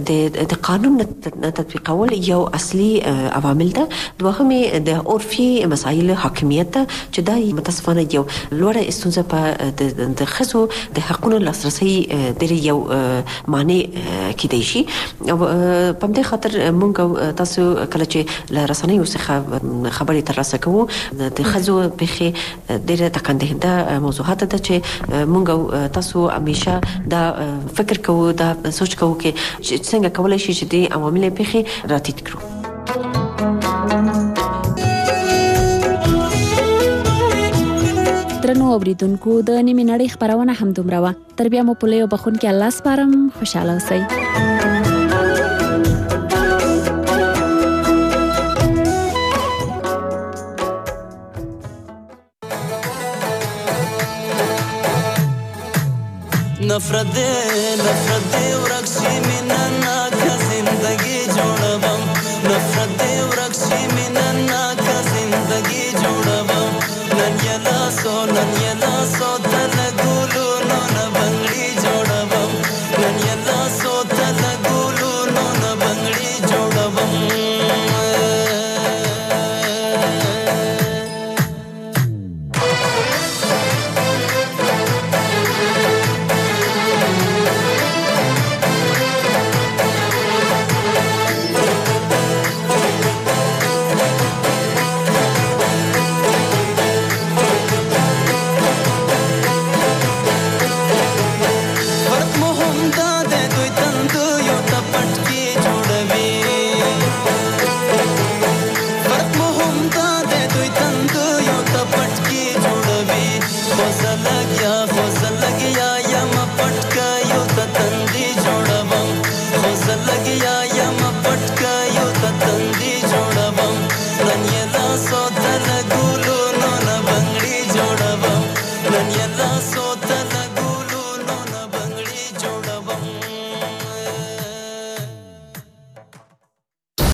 د قانون تطبیقول یو اصلي عوامل ده. دوهمې د عرفي مسایل حاکمیت ده چې دا متاسفانه یو لوړه ستونزه په د ښځو د حقونو لاسرسي ډېر یو معنی کېدای شي. په همدې خاطر موږ تاسو کله چې له رسنیو څخه خبرې ترلاسه کوو د ښځو پیښې ډېره ټکنده موضوعات ده چې موږ تاسو همیشه دا فکر کوو دا سوچ کوو چې څنګه کولای شي چې د عوامل پیښې راټیټ کړو. درنو اوریدونکو د نیمې نړۍ خبرونه همدومره وه. تر بیا مو په لوی بخښونکي الله سپارم. خوشحاله اوسئ. نفرت دے ورک شي مینا نا کا زندگی جوړبم. نفرت دے ورک شي